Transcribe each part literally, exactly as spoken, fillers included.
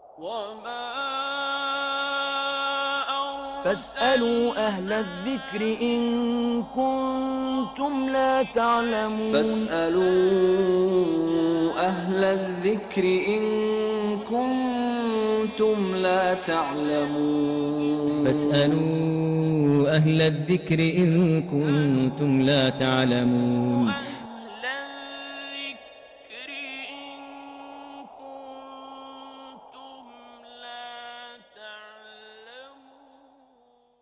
وما فاسألوا أهل الذكر إن كنتم لا تعلمون فاسألوا أهل الذكر إن كنتم لا تعلمون فاسألوا أهل الذكر إن كنتم لا تعلمون أهل الذكر إن كنتم لا تعلمون.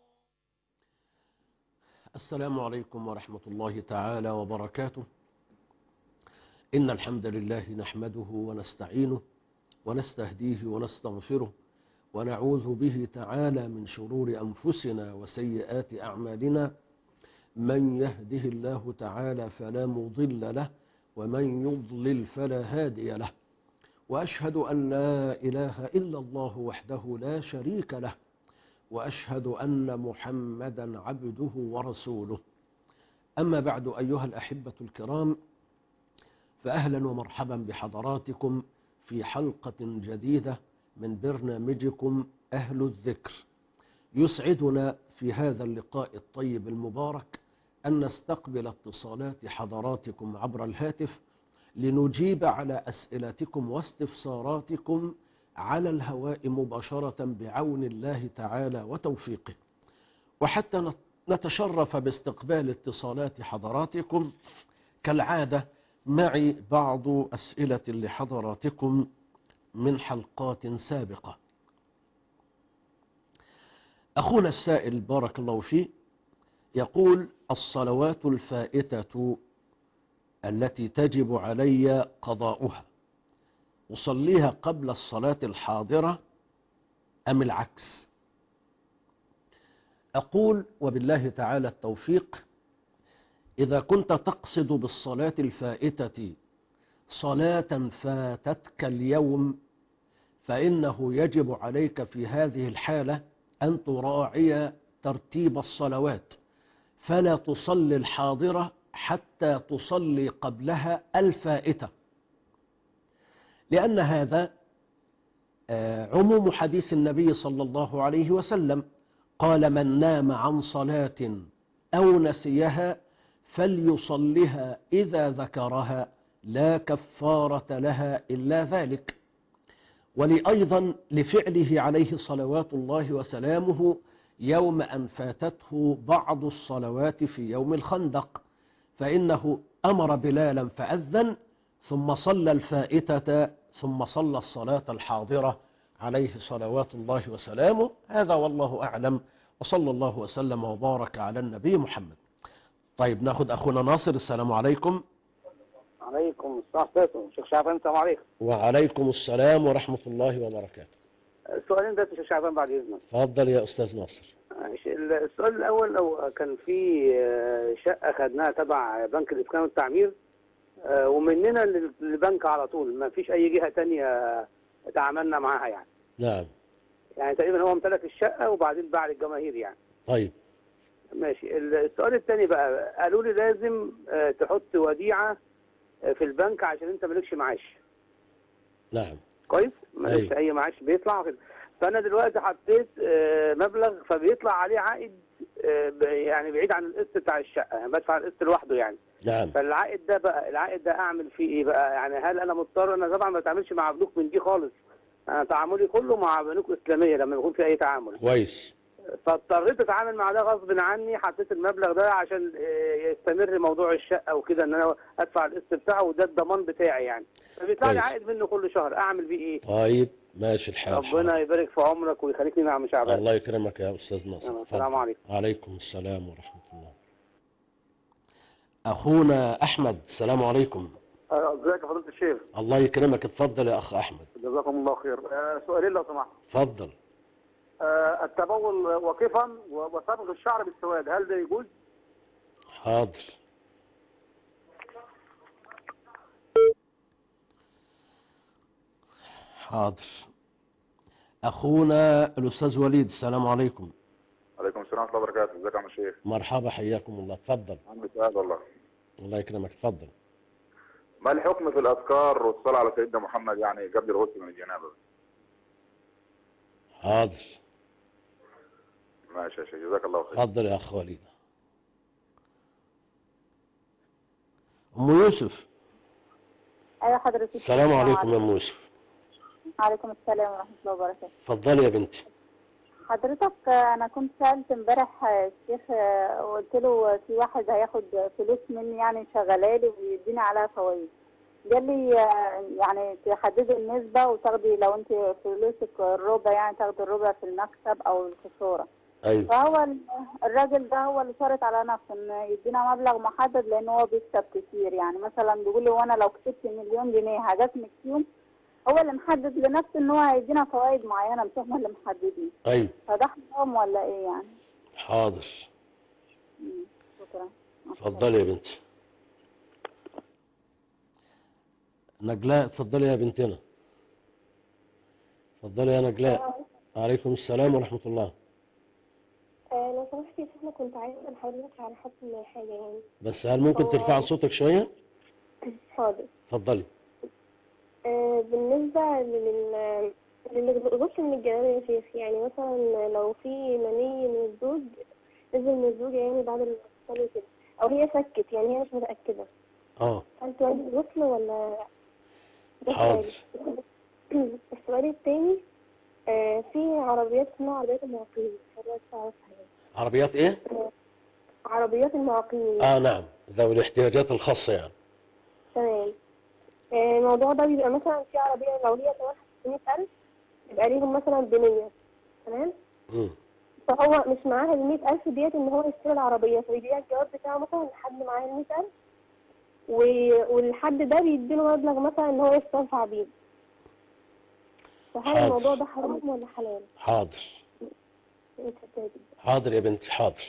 السلام عليكم ورحمة الله تعالى وبركاته. إن الحمد لله نحمده ونستعينه ونستهديه ونستغفره ونعوذ به تعالى من شرور أنفسنا وسيئات أعمالنا. من يهده الله تعالى فلا مضل له ومن يضلل فلا هادي له، وأشهد أن لا إله إلا الله وحده لا شريك له، وأشهد أن محمدا عبده ورسوله. أما بعد، أيها الأحبة الكرام، فأهلا ومرحبا بحضراتكم في حلقة جديدة من برنامجكم أهل الذكر. يسعدنا في هذا اللقاء الطيب المبارك أن نستقبل اتصالات حضراتكم عبر الهاتف لنجيب على أسئلتكم واستفساراتكم على الهواء مباشرة بعون الله تعالى وتوفيقه. وحتى نتشرف باستقبال اتصالات حضراتكم كالعادة، معي بعض أسئلة لحضراتكم من حلقات سابقة. أخونا السائل بارك الله فيه يقول: الصلوات الفائتة التي تجب علي قضاؤها أصليها قبل الصلاة الحاضرة أم العكس؟ أقول وبالله تعالى التوفيق: إذا كنت تقصد بالصلاة الفائتة صلاة فاتتك اليوم فإنه يجب عليك في هذه الحالة أن تراعي ترتيب الصلوات، فلا تصلي الحاضرة حتى تصلي قبلها الفائتة، لأن هذا عموم حديث النبي صلى الله عليه وسلم قال: من نام عن صلاة أو نسيها فليصلها إذا ذكرها لا كفارة لها إلا ذلك. ولأيضا لفعله عليه صلوات الله وسلامه يوم أن فاتته بعض الصلوات في يوم الخندق، فإنه أمر بلالا فأذن ثم صلى الفائتة ثم صلى الصلاة الحاضرة عليه صلوات الله وسلامه. هذا والله أعلم، وصلى الله وسلم وبارك على النبي محمد. طيب، ناخد أخونا ناصر. السلام عليكم. عليكم السلام. شيخ شعبان، السلام عليكم. وعليكم السلام ورحمة الله وبركاته. السؤالين بس شيخ شعبان بعد إذنك. تفضل يا أستاذ ناصر. السؤال الأول، لو كان في شقة خدناها تبع بنك الإسكان والتعمير ومننا للبنك على طول، ما فيش أي جهة تانية تعاملنا معاها يعني. نعم. يعني تقريبا هو امتلك الشقة وبعدين باع للجماهير يعني. طيب ماشي. السؤال الثاني بقى، قالوا لي لازم تحط وديعة في البنك عشان انت مالكش معاش. نعم. كويس، مالكش اي معاش بيطلع كده. فانا دلوقتي حطيت مبلغ فبيطلع عليه عائد يعني بعيد عن القسط بتاع الشقه، يعني بدفع القسط لوحده يعني. نعم. فالعائد ده بقى العائد ده اعمل فيه ايه بقى؟ يعني هل انا مضطر؟ انا طبعا ما بتعاملش مع بنوك من دي خالص، انا تعاملي كله مع بنوك اسلاميه لما يكون في اي تعامل. كويس. فاضطريت اتعامل مع ده غصب عني، حطيت المبلغ ده عشان يستمر موضوع الشقه وكده، ان انا ادفع القسط بتاعه وده الضمان بتاعي يعني. فبيطلع لي عائد منه كل شهر، اعمل بيه ايه؟ طيب ماشي الحال. ربنا حال. يبارك في عمرك ويخليك لنا يا عم شعبان. الله يكرمك يا استاذ ناصر. السلام عليكم. وعليكم السلام ورحمه الله. اخونا احمد. السلام عليكم. ازيك يا فضيله الشيخ؟ الله يكرمك. اتفضل يا اخ احمد. جزاكم الله خير. أه سؤالين لو سمحت. اتفضل. أه التبول وقفا وصبغ الشعر بالسواد، هل ده يجوز؟ حاضر. حاضر. اخونا الاستاذ وليد. السلام عليكم. عليكم السلام ورحمه الله وبركاته. ازيك يا عم الشيخ؟ مرحبا، حياكم الله. اتفضل. عندي سؤال والله. الله يكرمك. اتفضل. ما الحكم في الاذكار والصلاه على سيدنا محمد يعني قبل الغسل من الجنابه؟ حاضر. ماشي يا شيخ، جزاك الله خير. اتفضل يا اخ وليد. ام يوسف. ايوه حضرتك. السلام عليكم يا ام يوسف. وعليكم السلام ورحمه الله وبركاته. اتفضلي يا بنتي. حضرتك انا كنت سالت امبارح الشيخ وقلت له في واحد هياخد فلوس مني يعني شغالالي ويديني عليها فوائد. قال لي يعني تحددي النسبه وتاخدي لو انت فلوسك الربع يعني تاخدي الربع في المكسب او الخساره. ايوه. فهو الراجل ده هو اللي شرط على نفسه ان يدينا مبلغ محدد لان هو بيكسب كتير، يعني مثلا بيقول لي وانا لو كسبت مليون جنيه هجسمك فيهم، هو اللي محدد لنفسه ان هو هيدينا فوائد معينه مش احنا اللي محددين. ايوه. فده حرام ولا ايه يعني؟ حاضر. امم شكرا. اتفضلي يا بنتي. نجلاء اتفضلي يا بنتنا. اتفضلي يا نجلاء. وعليكم السلام ورحمه الله. آه لو سمحتي يا شيخنا كنت عايزه اسال حضرتك على حكم حاجه يعني. بس هل ممكن ترفعي صوتك شويه؟ حاضر. اتفضلي. آه بالنسبه لل للغسل من الجنابه يا شيخ، يعني مثلا لو في مني من الزوج نزل من الزوجه يعني بعد الاغتسال كده، او هي سكت يعني هي مش متاكده. اه. هل تواجب الغسل ولا؟ حاضر. السؤال الثاني، آه في عربيات اسمها عربيات المعاقين، حضرتك تعرفها يعني. عربيات ايه؟ عربيات المعاقين. اه نعم، ذوي الاحتياجات الخاصة يعني. تمام. آه الموضوع ده بيبقى مثلا في عربية لو هي تمنها ستمية ألف يبقى ليهم مثلا بمية. تمام؟ امم فهو مش معاه المية ألف ديت إن هو يشتري العربية، فبيبيع الجواب بتاعه مثلا لحد معاه المية ألف و... والحد ده بيديله مبلغ مثلا إن هو يستنفع بيه. فهل الموضوع ده حرام ولا حلال؟ حاضر. حاضر يا بنتي حاضر.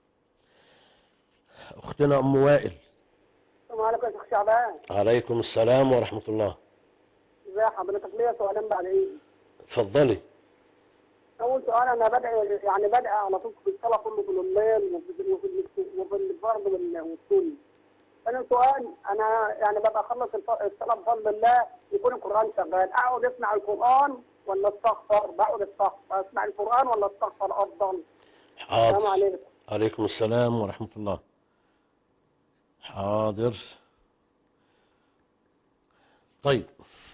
اختنا ام وائل. السلام عليكم يا شيخ شعبان. عليكم السلام ورحمة الله. ازي حضرتك؟ ليا سؤالين بعد ايه؟ اتفضلي. اول سؤال، انا بدعي يعني بدعي على طول في الصلاه كله في الليل وفي وفي الفرض والسنه. ثاني سؤال، انا يعني ببقى اخلص الصلاه بفضل الله يكون القران شغال، اقعد اسمع القران ولا استغفر؟ بقعد استغفر، اسمع القران ولا استغفر افضل؟ حاضر. السلام عليكم. عليكم السلام ورحمة الله. حاضر. طيب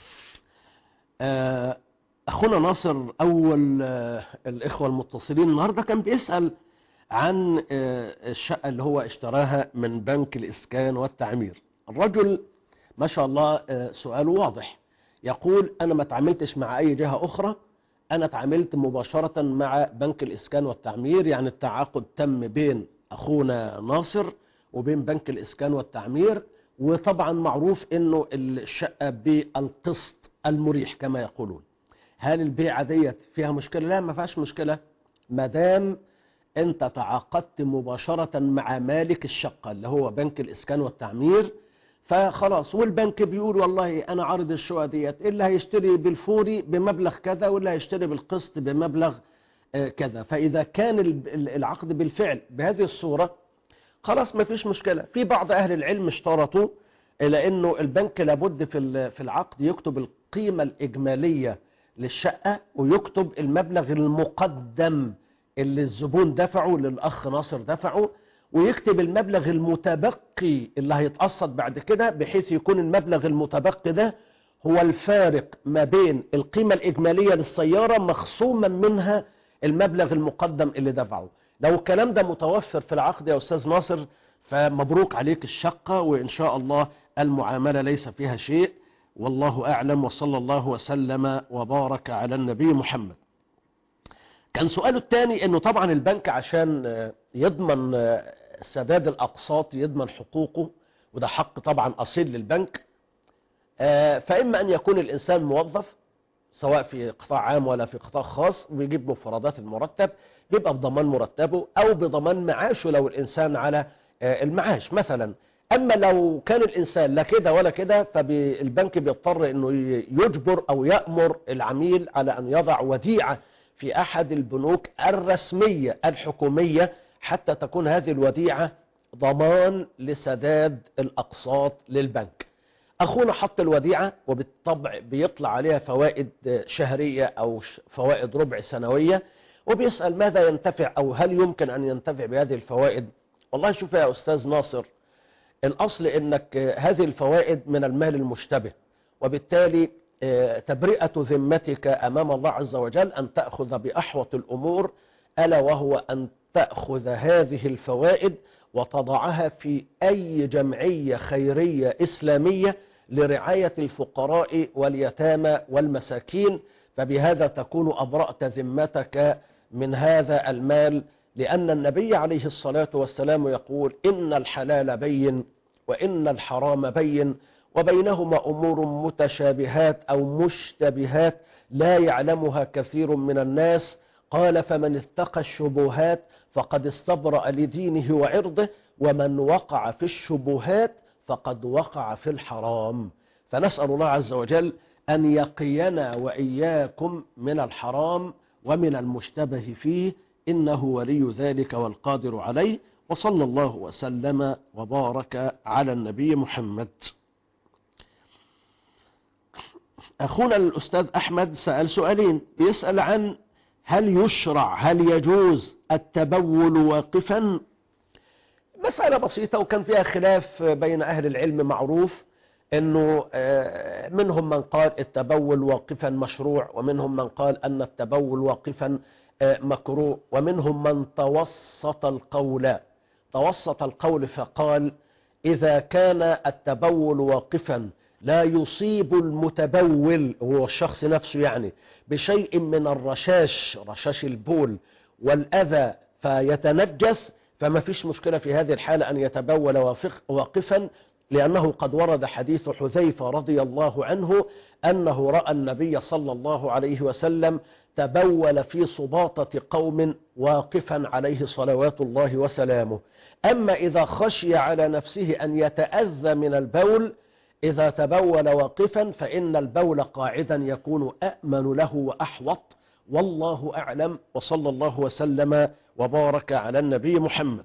آه أخونا ناصر أول آه الإخوة المتصلين النهاردة كان بيسأل عن آه الشقة اللي هو اشتراها من بنك الإسكان والتعمير. الرجل ما شاء الله آه سؤاله واضح، يقول أنا ما تعاملتش مع أي جهة أخرى، أنا تعاملت مباشرة مع بنك الإسكان والتعمير، يعني التعاقد تم بين أخونا ناصر وبين بنك الإسكان والتعمير، وطبعا معروف أنه الشقة بالقسط المريح كما يقولون. هل البيعة ديت فيها مشكلة؟ لا، ما فيهاش مشكلة ما دام أنت تعاقدت مباشرة مع مالك الشقة اللي هو بنك الإسكان والتعمير، فخلاص. والبنك بيقول والله أنا عارض الشقة ديت، اللي هيشتري بالفوري بمبلغ كذا واللي هيشتري بالقسط بمبلغ كذا. فإذا كان العقد بالفعل بهذه الصورة خلاص ما فيش مشكلة. في بعض أهل العلم اشترطوا إلى أنه البنك لابد في في العقد يكتب القيمة الإجمالية للشقة ويكتب المبلغ المقدم اللي الزبون دفعه للأخ ناصر دفعه، ويكتب المبلغ المتبقي اللي هيتقسط بعد كده، بحيث يكون المبلغ المتبقي ده هو الفارق ما بين القيمة الإجمالية للسيارة مخصوما منها المبلغ المقدم اللي دفعه. لو الكلام ده متوفر في العقد يا أستاذ ناصر فمبروك عليك الشقة، وإن شاء الله المعاملة ليس فيها شيء، والله أعلم، وصلى الله وسلم وبارك على النبي محمد. كان سؤاله الثاني أنه طبعا البنك عشان يضمن سداد الأقساط يضمن حقوقه، وده حق طبعا أصيل للبنك، فإما أن يكون الإنسان موظف سواء في قطاع عام ولا في قطاع خاص ويجيب مفردات المرتب، بيبقى بضمان مرتبه أو بضمان معاشه لو الإنسان على المعاش مثلا. أما لو كان الإنسان لا كده ولا كده، فالبنك بيضطر أنه يجبر أو يأمر العميل على أن يضع وديعة في أحد البنوك الرسمية الحكومية حتى تكون هذه الوديعة ضمان لسداد الأقساط للبنك. أخونا حط الوديعة وبالطبع بيطلع عليها فوائد شهرية أو فوائد ربع سنوية، وبيسأل ماذا ينتفع أو هل يمكن أن ينتفع بهذه الفوائد. والله شوف يا أستاذ ناصر، الأصل إنك هذه الفوائد من المال المشتبه، وبالتالي تبرئة ذمتك أمام الله عز وجل أن تأخذ بأحوط الأمور، ألا وهو أن تأخذ هذه الفوائد وتضعها في أي جمعية خيرية إسلامية لرعاية الفقراء واليتامى والمساكين، فبهذا تكون أبرأت ذمتك من هذا المال، لأن النبي عليه الصلاة والسلام يقول إن الحلال بين وإن الحرام بين وبينهما أمور متشابهات أو مشتبهات لا يعلمها كثير من الناس. قال فمن اتقى الشبهات فقد استبرأ لدينه وعرضه، ومن وقع في الشبهات فقد وقع في الحرام. فنسأل الله عز وجل أن يقينا وإياكم من الحرام ومن المشتبه فيه، إنه ولي ذلك والقادر عليه. وصلى الله وسلم وبارك على النبي محمد. أخونا الأستاذ أحمد سأل سؤالين، بيسأل عن هل يشرع هل يجوز التبول واقفا. مسألة بسيطة وكان فيها خلاف بين أهل العلم معروف، أنه منهم من قال التبول واقفا مشروع، ومنهم من قال أن التبول واقفا مكروه، ومنهم من توسط القول توسط القول فقال إذا كان التبول واقفا لا يصيب المتبول هو الشخص نفسه يعني بشيء من الرشاش رشاش البول والأذى فيتنجس، فما فيش مشكلة في هذه الحالة أن يتبول واقفا، لأنه قد ورد حديث حذيفة رضي الله عنه أنه رأى النبي صلى الله عليه وسلم تبول في صباطة قوم واقفا عليه صلوات الله وسلامه. أما إذا خشي على نفسه أن يتأذى من البول إذا تبول واقفا فإن البول قاعدا يكون أأمن له وأحوط، والله أعلم. وصلى الله وسلم وبارك على النبي محمد.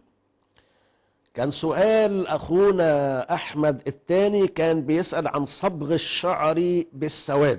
كان سؤال أخونا أحمد الثاني كان بيسأل عن صبغ الشعر بالسواد.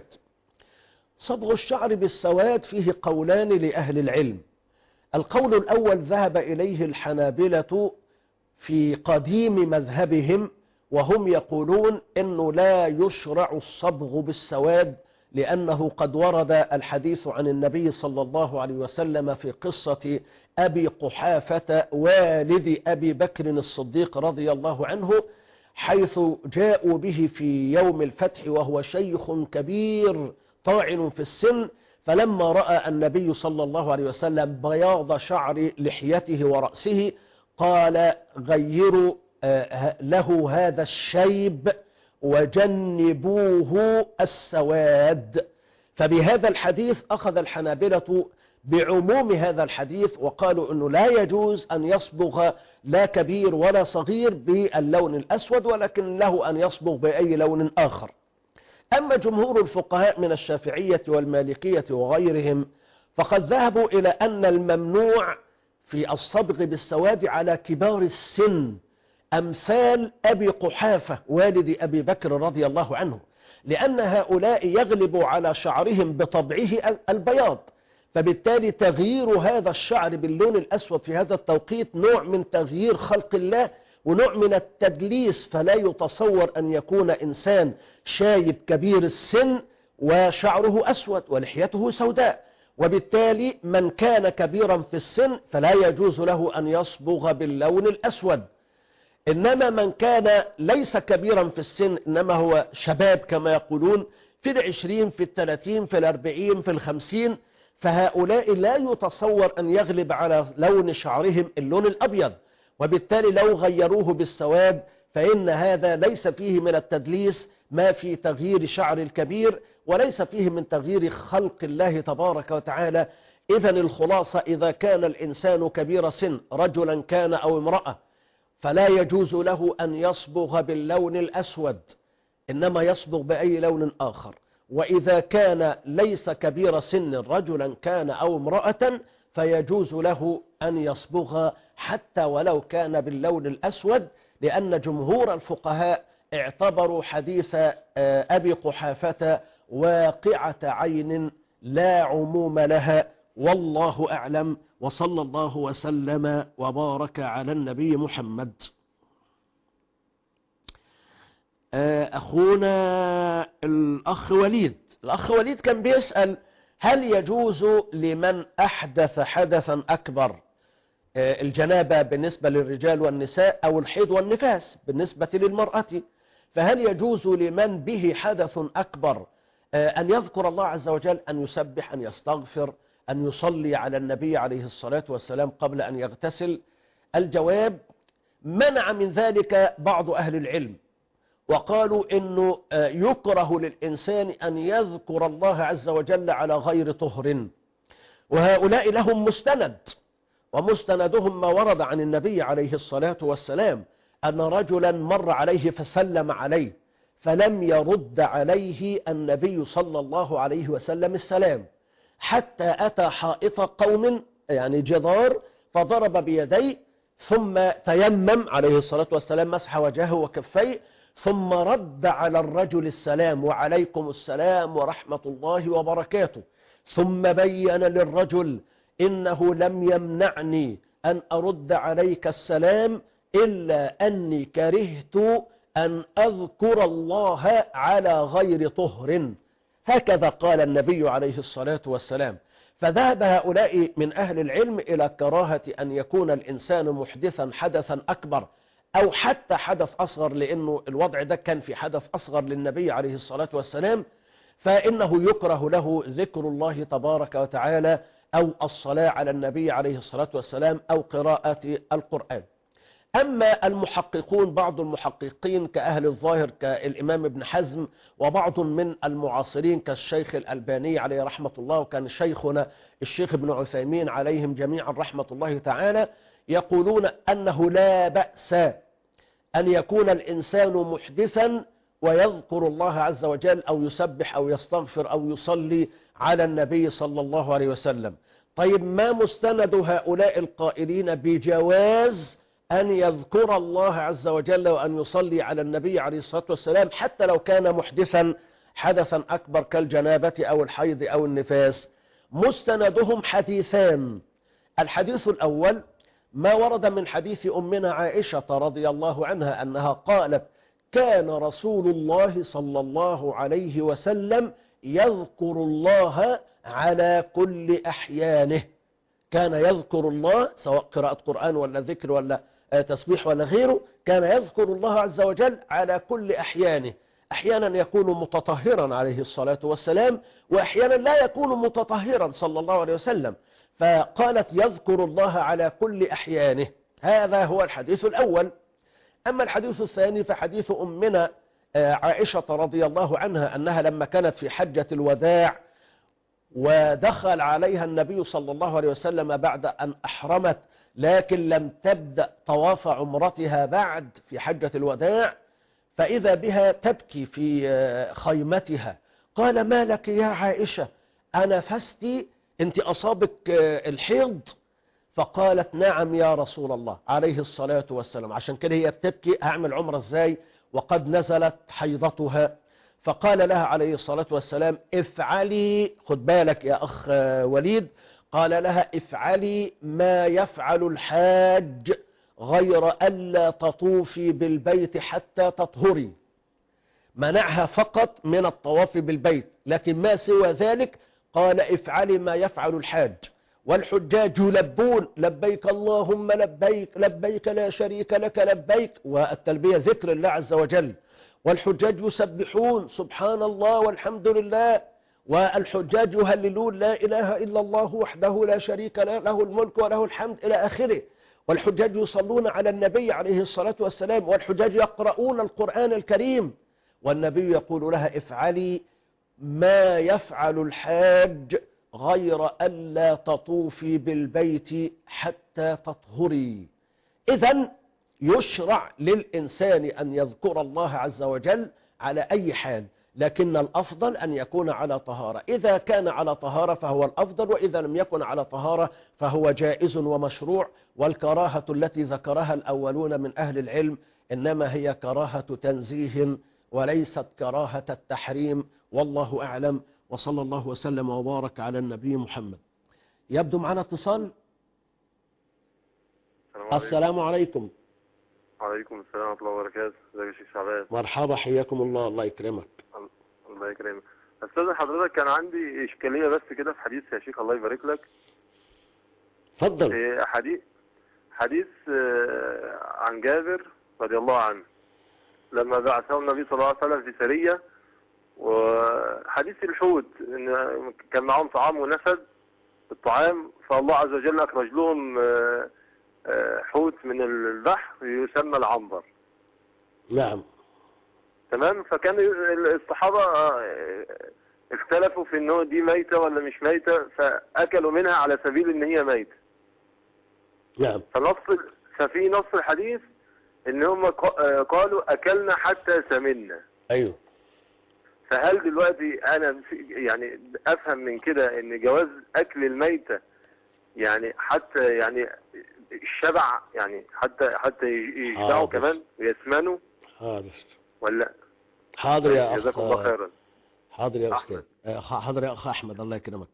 صبغ الشعر بالسواد فيه قولان لأهل العلم. القول الأول ذهب إليه الحنابلة في قديم مذهبهم، وهم يقولون إنه لا يشرع الصبغ بالسواد، لأنه قد ورد الحديث عن النبي صلى الله عليه وسلم في قصة أبي قحافة والد أبي بكر الصديق رضي الله عنه، حيث جاءوا به في يوم الفتح وهو شيخ كبير طاعن في السن، فلما رأى النبي صلى الله عليه وسلم بياض شعر لحيته ورأسه قال غيروا له هذا الشيب وجنبوه السواد. فبهذا الحديث أخذ الحنابلة بعموم هذا الحديث وقالوا أنه لا يجوز أن يصبغ لا كبير ولا صغير باللون الأسود، ولكن له أن يصبغ بأي لون آخر. أما جمهور الفقهاء من الشافعية والمالكية وغيرهم فقد ذهبوا إلى أن الممنوع في الصبغ بالسواد على كبار السن أمثال أبي قحافة والد أبي بكر رضي الله عنه، لأن هؤلاء يغلب على شعرهم بطبعه البياض، فبالتالي تغيير هذا الشعر باللون الأسود في هذا التوقيت نوع من تغيير خلق الله ونوع من التدليس، فلا يتصور أن يكون إنسان شايب كبير السن وشعره أسود ولحيته سوداء. وبالتالي من كان كبيرا في السن فلا يجوز له أن يصبغ باللون الأسود. إنما من كان ليس كبيرا في السن إنما هو شباب كما يقولون في العشرين في الثلاثين في الأربعين في الخمسين، فهؤلاء لا يتصور أن يغلب على لون شعرهم اللون الأبيض، وبالتالي لو غيروه بالسواد فإن هذا ليس فيه من التدليس ما في تغيير شعر الكبير، وليس فيه من تغيير خلق الله تبارك وتعالى. إذن الخلاصة إذا كان الإنسان كبير سن رجلا كان أو امرأة فلا يجوز له أن يصبغ باللون الأسود، إنما يصبغ بأي لون آخر. وإذا كان ليس كبير سن رجلا كان أو امرأة فيجوز له أن يصبغ حتى ولو كان باللون الأسود، لأن جمهور الفقهاء اعتبروا حديث أبي قحافة واقعة عين لا عموم لها، والله أعلم، وصلى الله وسلم وبارك على النبي محمد. أخونا الأخ وليد الأخ وليد كان بيسأل هل يجوز لمن أحدث حدثا أكبر، الجنابة بالنسبة للرجال والنساء أو الحيض والنفاس بالنسبة للمرأة، فهل يجوز لمن به حدث أكبر أن يذكر الله عز وجل، أن يسبح، أن يستغفر، أن يصلي على النبي عليه الصلاة والسلام قبل أن يغتسل؟ الجواب: منع من ذلك بعض أهل العلم، وقالوا إنه يكره للإنسان أن يذكر الله عز وجل على غير طهر، وهؤلاء لهم مستند، ومستندهم ما ورد عن النبي عليه الصلاة والسلام أن رجلا مر عليه فسلم عليه فلم يرد عليه النبي صلى الله عليه وسلم السلام، حتى أتى حائط قوم يعني جدار فضرب بيديه ثم تيمم عليه الصلاة والسلام، مسح وجهه وكفيه، ثم رد على الرجل السلام: وعليكم السلام ورحمة الله وبركاته. ثم بين للرجل: إنه لم يمنعني أن أرد عليك السلام إلا أني كرهت أن أذكر الله على غير طهر. هكذا قال النبي عليه الصلاة والسلام. فذهب هؤلاء من أهل العلم إلى كراهة أن يكون الإنسان محدثا حدثا أكبر أو حتى حدث أصغر، لأنه الوضع ده كان في حدث أصغر للنبي عليه الصلاة والسلام، فإنه يكره له ذكر الله تبارك وتعالى أو الصلاة على النبي عليه الصلاة والسلام أو قراءة القرآن. أما المحققون، بعض المحققين كأهل الظاهر كالإمام ابن حزم، وبعض من المعاصرين كالشيخ الألباني عليه رحمة الله، وكان شيخنا الشيخ ابن عثيمين عليهم جميعا رحمة الله تعالى، يقولون أنه لا بأس أن يكون الإنسان محدثا ويذكر الله عز وجل أو يسبح أو يستغفر أو يصلي على النبي صلى الله عليه وسلم. طيب، ما مستند هؤلاء القائلين بجواز أن يذكر الله عز وجل وأن يصلي على النبي عليه الصلاة والسلام حتى لو كان محدثا حدثا أكبر كالجنابة أو الحيض أو النفاس؟ مستندهم حديثان. الحديث الأول ما ورد من حديث أمنا عائشة رضي الله عنها أنها قالت: كان رسول الله صلى الله عليه وسلم يذكر الله على كل أحيانه. كان يذكر الله سواء قراءة قرآن ولا ذكر ولا تسبيح ولا غيره، كان يذكر الله عز وجل على كل أحيانه. أحيانا يكون متطهرا عليه الصلاة والسلام، وأحيانا لا يكون متطهرا صلى الله عليه وسلم، فقالت يذكر الله على كل أحيانه. هذا هو الحديث الأول. أما الحديث الثاني فحديث أمنا عائشة رضي الله عنها أنها لما كانت في حجة الوداع ودخل عليها النبي صلى الله عليه وسلم بعد أن أحرمت، لكن لم تبدأ طواف عمرتها بعد في حجة الوداع، فإذا بها تبكي في خيمتها. قال: ما لك يا عائشة، أنفستي؟ أنت أصابك الحيض؟ فقالت: نعم يا رسول الله عليه الصلاة والسلام. عشان كده هي بتبكي، هعمل عمرة ازاي وقد نزلت حيضتها؟ فقال لها عليه الصلاة والسلام: افعلي، خد بالك يا أخ وليد، قال لها: افعلي ما يفعل الحاج غير ألا تطوفي بالبيت حتى تطهري. منعها فقط من الطواف بالبيت، لكن ما سوى ذلك قال: افعلي ما يفعل الحاج. والحجاج يلبون: لبيك اللهم لبيك، لبيك لا شريك لك لبيك، والتلبية ذكر الله عز وجل. والحجاج يسبحون: سبحان الله والحمد لله. والحجاج يهللون: لا إله إلا الله وحده لا شريك له، له الملك وله الحمد، إلى آخره. والحجاج يصلون على النبي عليه الصلاة والسلام. والحجاج يقرؤون القرآن الكريم. والنبي يقول لها: افعلي ما يفعل الحاج غير ألا تطوفي بالبيت حتى تطهري. إذن يشرع للإنسان أن يذكر الله عز وجل على أي حال، لكن الأفضل أن يكون على طهارة. إذا كان على طهارة فهو الأفضل، وإذا لم يكن على طهارة فهو جائز ومشروع. والكراهة التي ذكرها الأولون من أهل العلم إنما هي كراهة تنزيه وليست كراهة التحريم، والله أعلم. وصلى الله وسلم وبارك على النبي محمد. يبدو معنا اتصال. السلام عليكم. وعليكم السلام ورحمة الله وبركاته. ازيك يا شيخ شعبان؟ مرحبا، حياكم الله. الله يكرمك. الله يكرمك. استاذ حضرتك، كان عندي اشكاليه بس كده في حديث يا شيخ، الله يبارك لك. اتفضل. في حديث حديث عن جابر رضي الله عنه لما بعثه النبي صلى الله عليه وسلم في سريه، وحديث الحوت ان كان معهم طعام ونفد الطعام، فالله عز وجل اخرج لهم حوت من البحر يسمى العنبر. نعم. تمام. فكان الصحابة اختلفوا في انه دي ميتة ولا مش ميتة، فاكلوا منها على سبيل ان هي ميتة. نعم. فنص ففي نص الحديث ان هم قالوا اكلنا حتى سمنا. ايوه. فهل دلوقتي انا يعني افهم من كده ان جواز اكل الميتة يعني حتى يعني الشبع، يعني حتى حتى يشبعوا كمان ويسمنوا؟ حاضر. ولا حاضر يا اخ. جزاكم الله خيرا. حاضر يا استاذ. حاضر يا اخ احمد، الله يكرمك.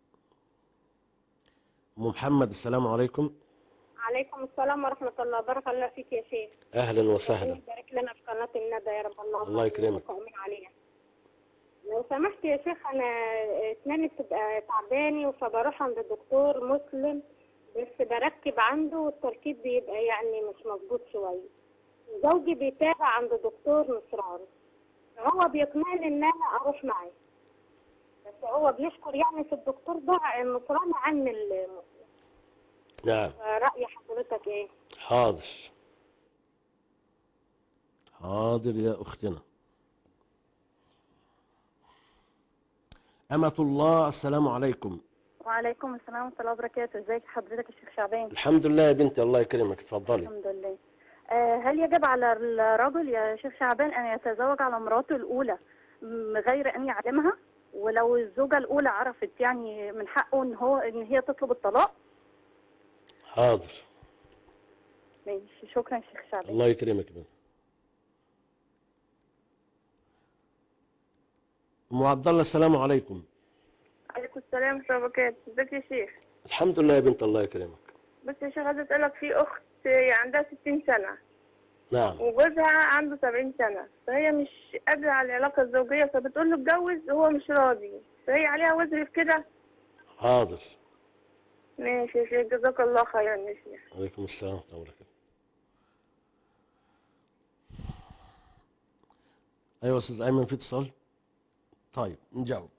ام محمد، السلام عليكم. عليكم السلام ورحمة الله. بارك الله فيك يا شيخ. اهلا وسهلا. يبارك لنا في قناة الندى يا رب. الله الله يكرمك. عليها. لو سمحت يا شيخ، انا اسناني بتبقى تعباني فبروح عند الدكتور مسلم، بس بركب عنده والتركيب بيبقى يعني مش مظبوط شويه. زوجي بيتابع عند دكتور نصراني، فهو بيقنعني ان انا اروح معاه، بس هو بيشكر يعني في الدكتور ده النصراني عن المسلم. نعم. رأي حضرتك ايه؟ حاضر. حاضر يا اختنا. أمة الله، السلام عليكم. وعليكم السلام ورحمة الله وبركاته. ازيك حضرتك يا شيخ شعبان؟ الحمد لله يا بنتي، الله يكرمك، اتفضلي. الحمد لله. آه هل يجب على الرجل يا شيخ شعبان أن يتزوج على مراته الأولى غير أن يعلمها؟ ولو الزوجة الأولى عرفت يعني من حقه إن هو إن هي تطلب الطلاق؟ حاضر. ماشي، شكرا يا شيخ شعبان. الله يكرمك يا بنتي. أم عبد الله، السلام عليكم. عليكم السلام ورحمة الله وبركاته. ازيك يا شيخ؟ الحمد لله يا بنت، الله يكرمك. بس يا شيخ، عايزة اسألك، في أخت عندها ستين سنة. نعم. وجوزها عنده سبعين سنة، فهي مش قادرة على العلاقة الزوجية، فبتقول له اتجوز وهو مش راضي، فهي عليها وزر في كده؟ حاضر. ماشي يا شيخ، جزاك الله خيرا يا شيخ. عليكم السلام ورحمة الله وبركاته. أيوة يا أستاذ أيمن، في اتصال؟ طيب نجاوب.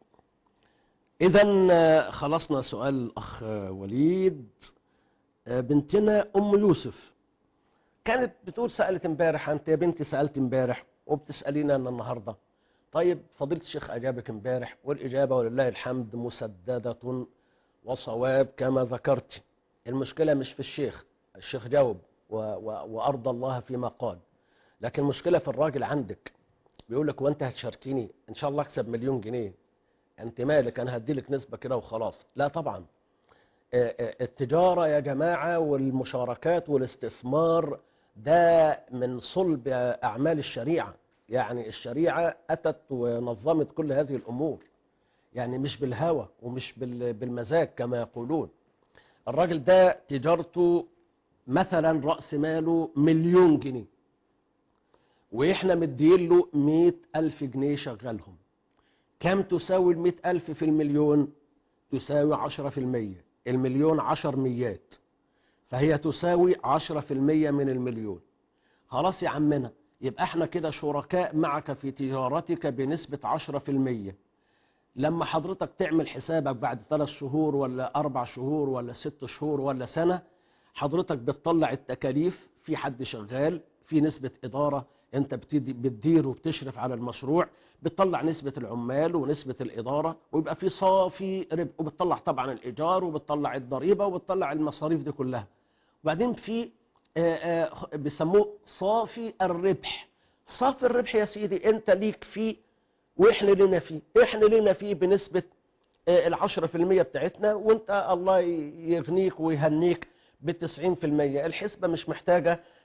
إذا خلصنا سؤال الأخ وليد. بنتنا أم يوسف كانت بتقول سألت امبارح، أنت يا بنتي سألت امبارح وبتسألينا أن النهاردة. طيب فضيلة الشيخ أجابك امبارح، والإجابة ولله الحمد مسددة وصواب كما ذكرت. المشكلة مش في الشيخ، الشيخ جاوب وأرضى الله فيما قال، لكن المشكلة في الراجل عندك. بيقول لك وانت هتشاركيني ان شاء الله اكسب مليون جنيه، انت مالك، انا هدي لك نسبه كده وخلاص. لا طبعا. التجاره يا جماعه والمشاركات والاستثمار ده من صلب اعمال الشريعه، يعني الشريعه اتت ونظمت كل هذه الامور، يعني مش بالهوى ومش بالمزاج كما يقولون. الراجل ده تجارته مثلا راس ماله مليون جنيه، واحنا مدين له مئة ألف جنيه شغلهم. كم تساوي المئة ألف في المليون؟ تساوي عشرة في المية. المليون عشر ميات، فهي تساوي عشرة في المية من المليون. خلاص يا عمنا، يبقى احنا كده شركاء معك في تجارتك بنسبة عشرة في المية. لما حضرتك تعمل حسابك بعد ثلاث شهور ولا أربع شهور ولا ست شهور ولا سنة، حضرتك بتطلع التكاليف، في حد شغال، في نسبة إدارة انت بتدير وبتشرف على المشروع، بتطلع نسبة العمال ونسبة الإدارة، ويبقى في صافي ربح، وبتطلع طبعا الإيجار وبتطلع الضريبة وبتطلع المصاريف دي كلها. وبعدين في بيسموه صافي الربح. صافي الربح يا سيدي انت ليك فيه واحنا لنا فيه، احنا لنا فيه بنسبة العشرة في المية بتاعتنا، وانت الله يغنيك ويهنيك بالتسعين في المية. الحسبة مش محتاجة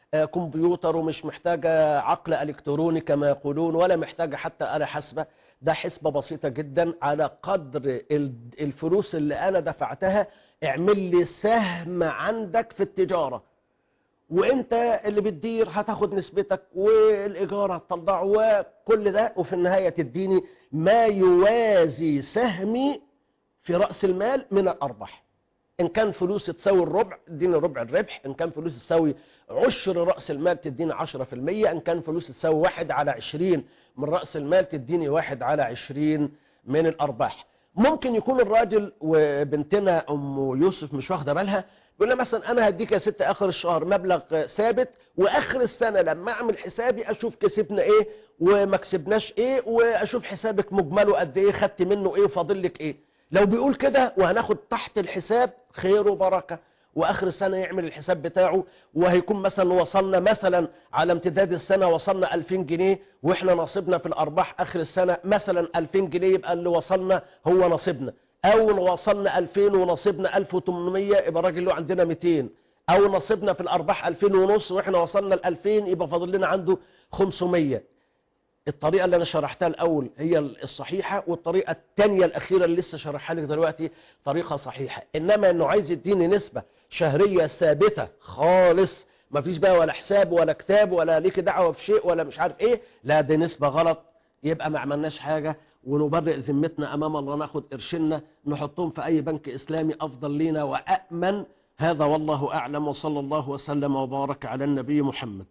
آه، كمبيوتر ومش محتاجة عقل إلكتروني كما يقولون، ولا محتاجة حتى آلة حاسبة. ده حسبة بسيطة جدا، على قدر ال- الفلوس اللي أنا دفعتها اعمل لي سهم عندك في التجارة، وانت اللي بتدير هتاخد نسبتك والإيجار هتطلعه وكل ده، وفي النهاية تديني ما يوازي سهمي في رأس المال من الأرباح. إن كان فلوس تساوي الربع تديني ربع الربح، إن كان فلوس تساوي عشر رأس المال تديني عشرة في المية، إن كان فلوس تساوي واحد على عشرين من رأس المال تديني واحد على عشرين من الأرباح. ممكن يكون الراجل وبنتنا أم يوسف مش واخدة بالها، بيقول لها مثلا أنا هديك يا ست آخر الشهر مبلغ ثابت، وآخر السنة لما أعمل حسابي أشوف كسبنا إيه وما كسبناش إيه، وأشوف حسابك مجمله قد إيه، خدت منه إيه وفاضل لك إيه. لو بيقول كده وهناخد تحت الحساب خير وبركة، واخر السنة يعمل الحساب بتاعه، وهيكون مثلا وصلنا مثلا على امتداد السنة وصلنا ألفين جنيه، واحنا نصيبنا في الارباح اخر السنة مثلا ألفين جنيه، يبقى اللي وصلنا هو نصيبنا. او وصلنا ألفين ونصيبنا ألف وثمانمية يبقى الراجل له عندنا مئتين، او نصيبنا في الارباح ألفين ونص واحنا وصلنا ل ألفين يبقى فاضل لنا عنده خمسمية. الطريقة اللي أنا شرحتها الأول هي الصحيحة، والطريقة الثانية الأخيرة اللي لسه شرحها لك دلوقتي طريقة صحيحة. إنما إنه عايز يديني نسبة شهرية ثابتة خالص، ما فيش بقى ولا حساب ولا كتاب ولا ليك دعوة بشيء ولا مش عارف إيه، لا دي نسبة غلط، يبقى ما عملناش حاجة ونبرئ ذمتنا أمام الله، ناخد قرشنا نحطهم في أي بنك إسلامي أفضل لينا وأأمن. هذا والله أعلم، وصلى الله وسلم وبارك على النبي محمد.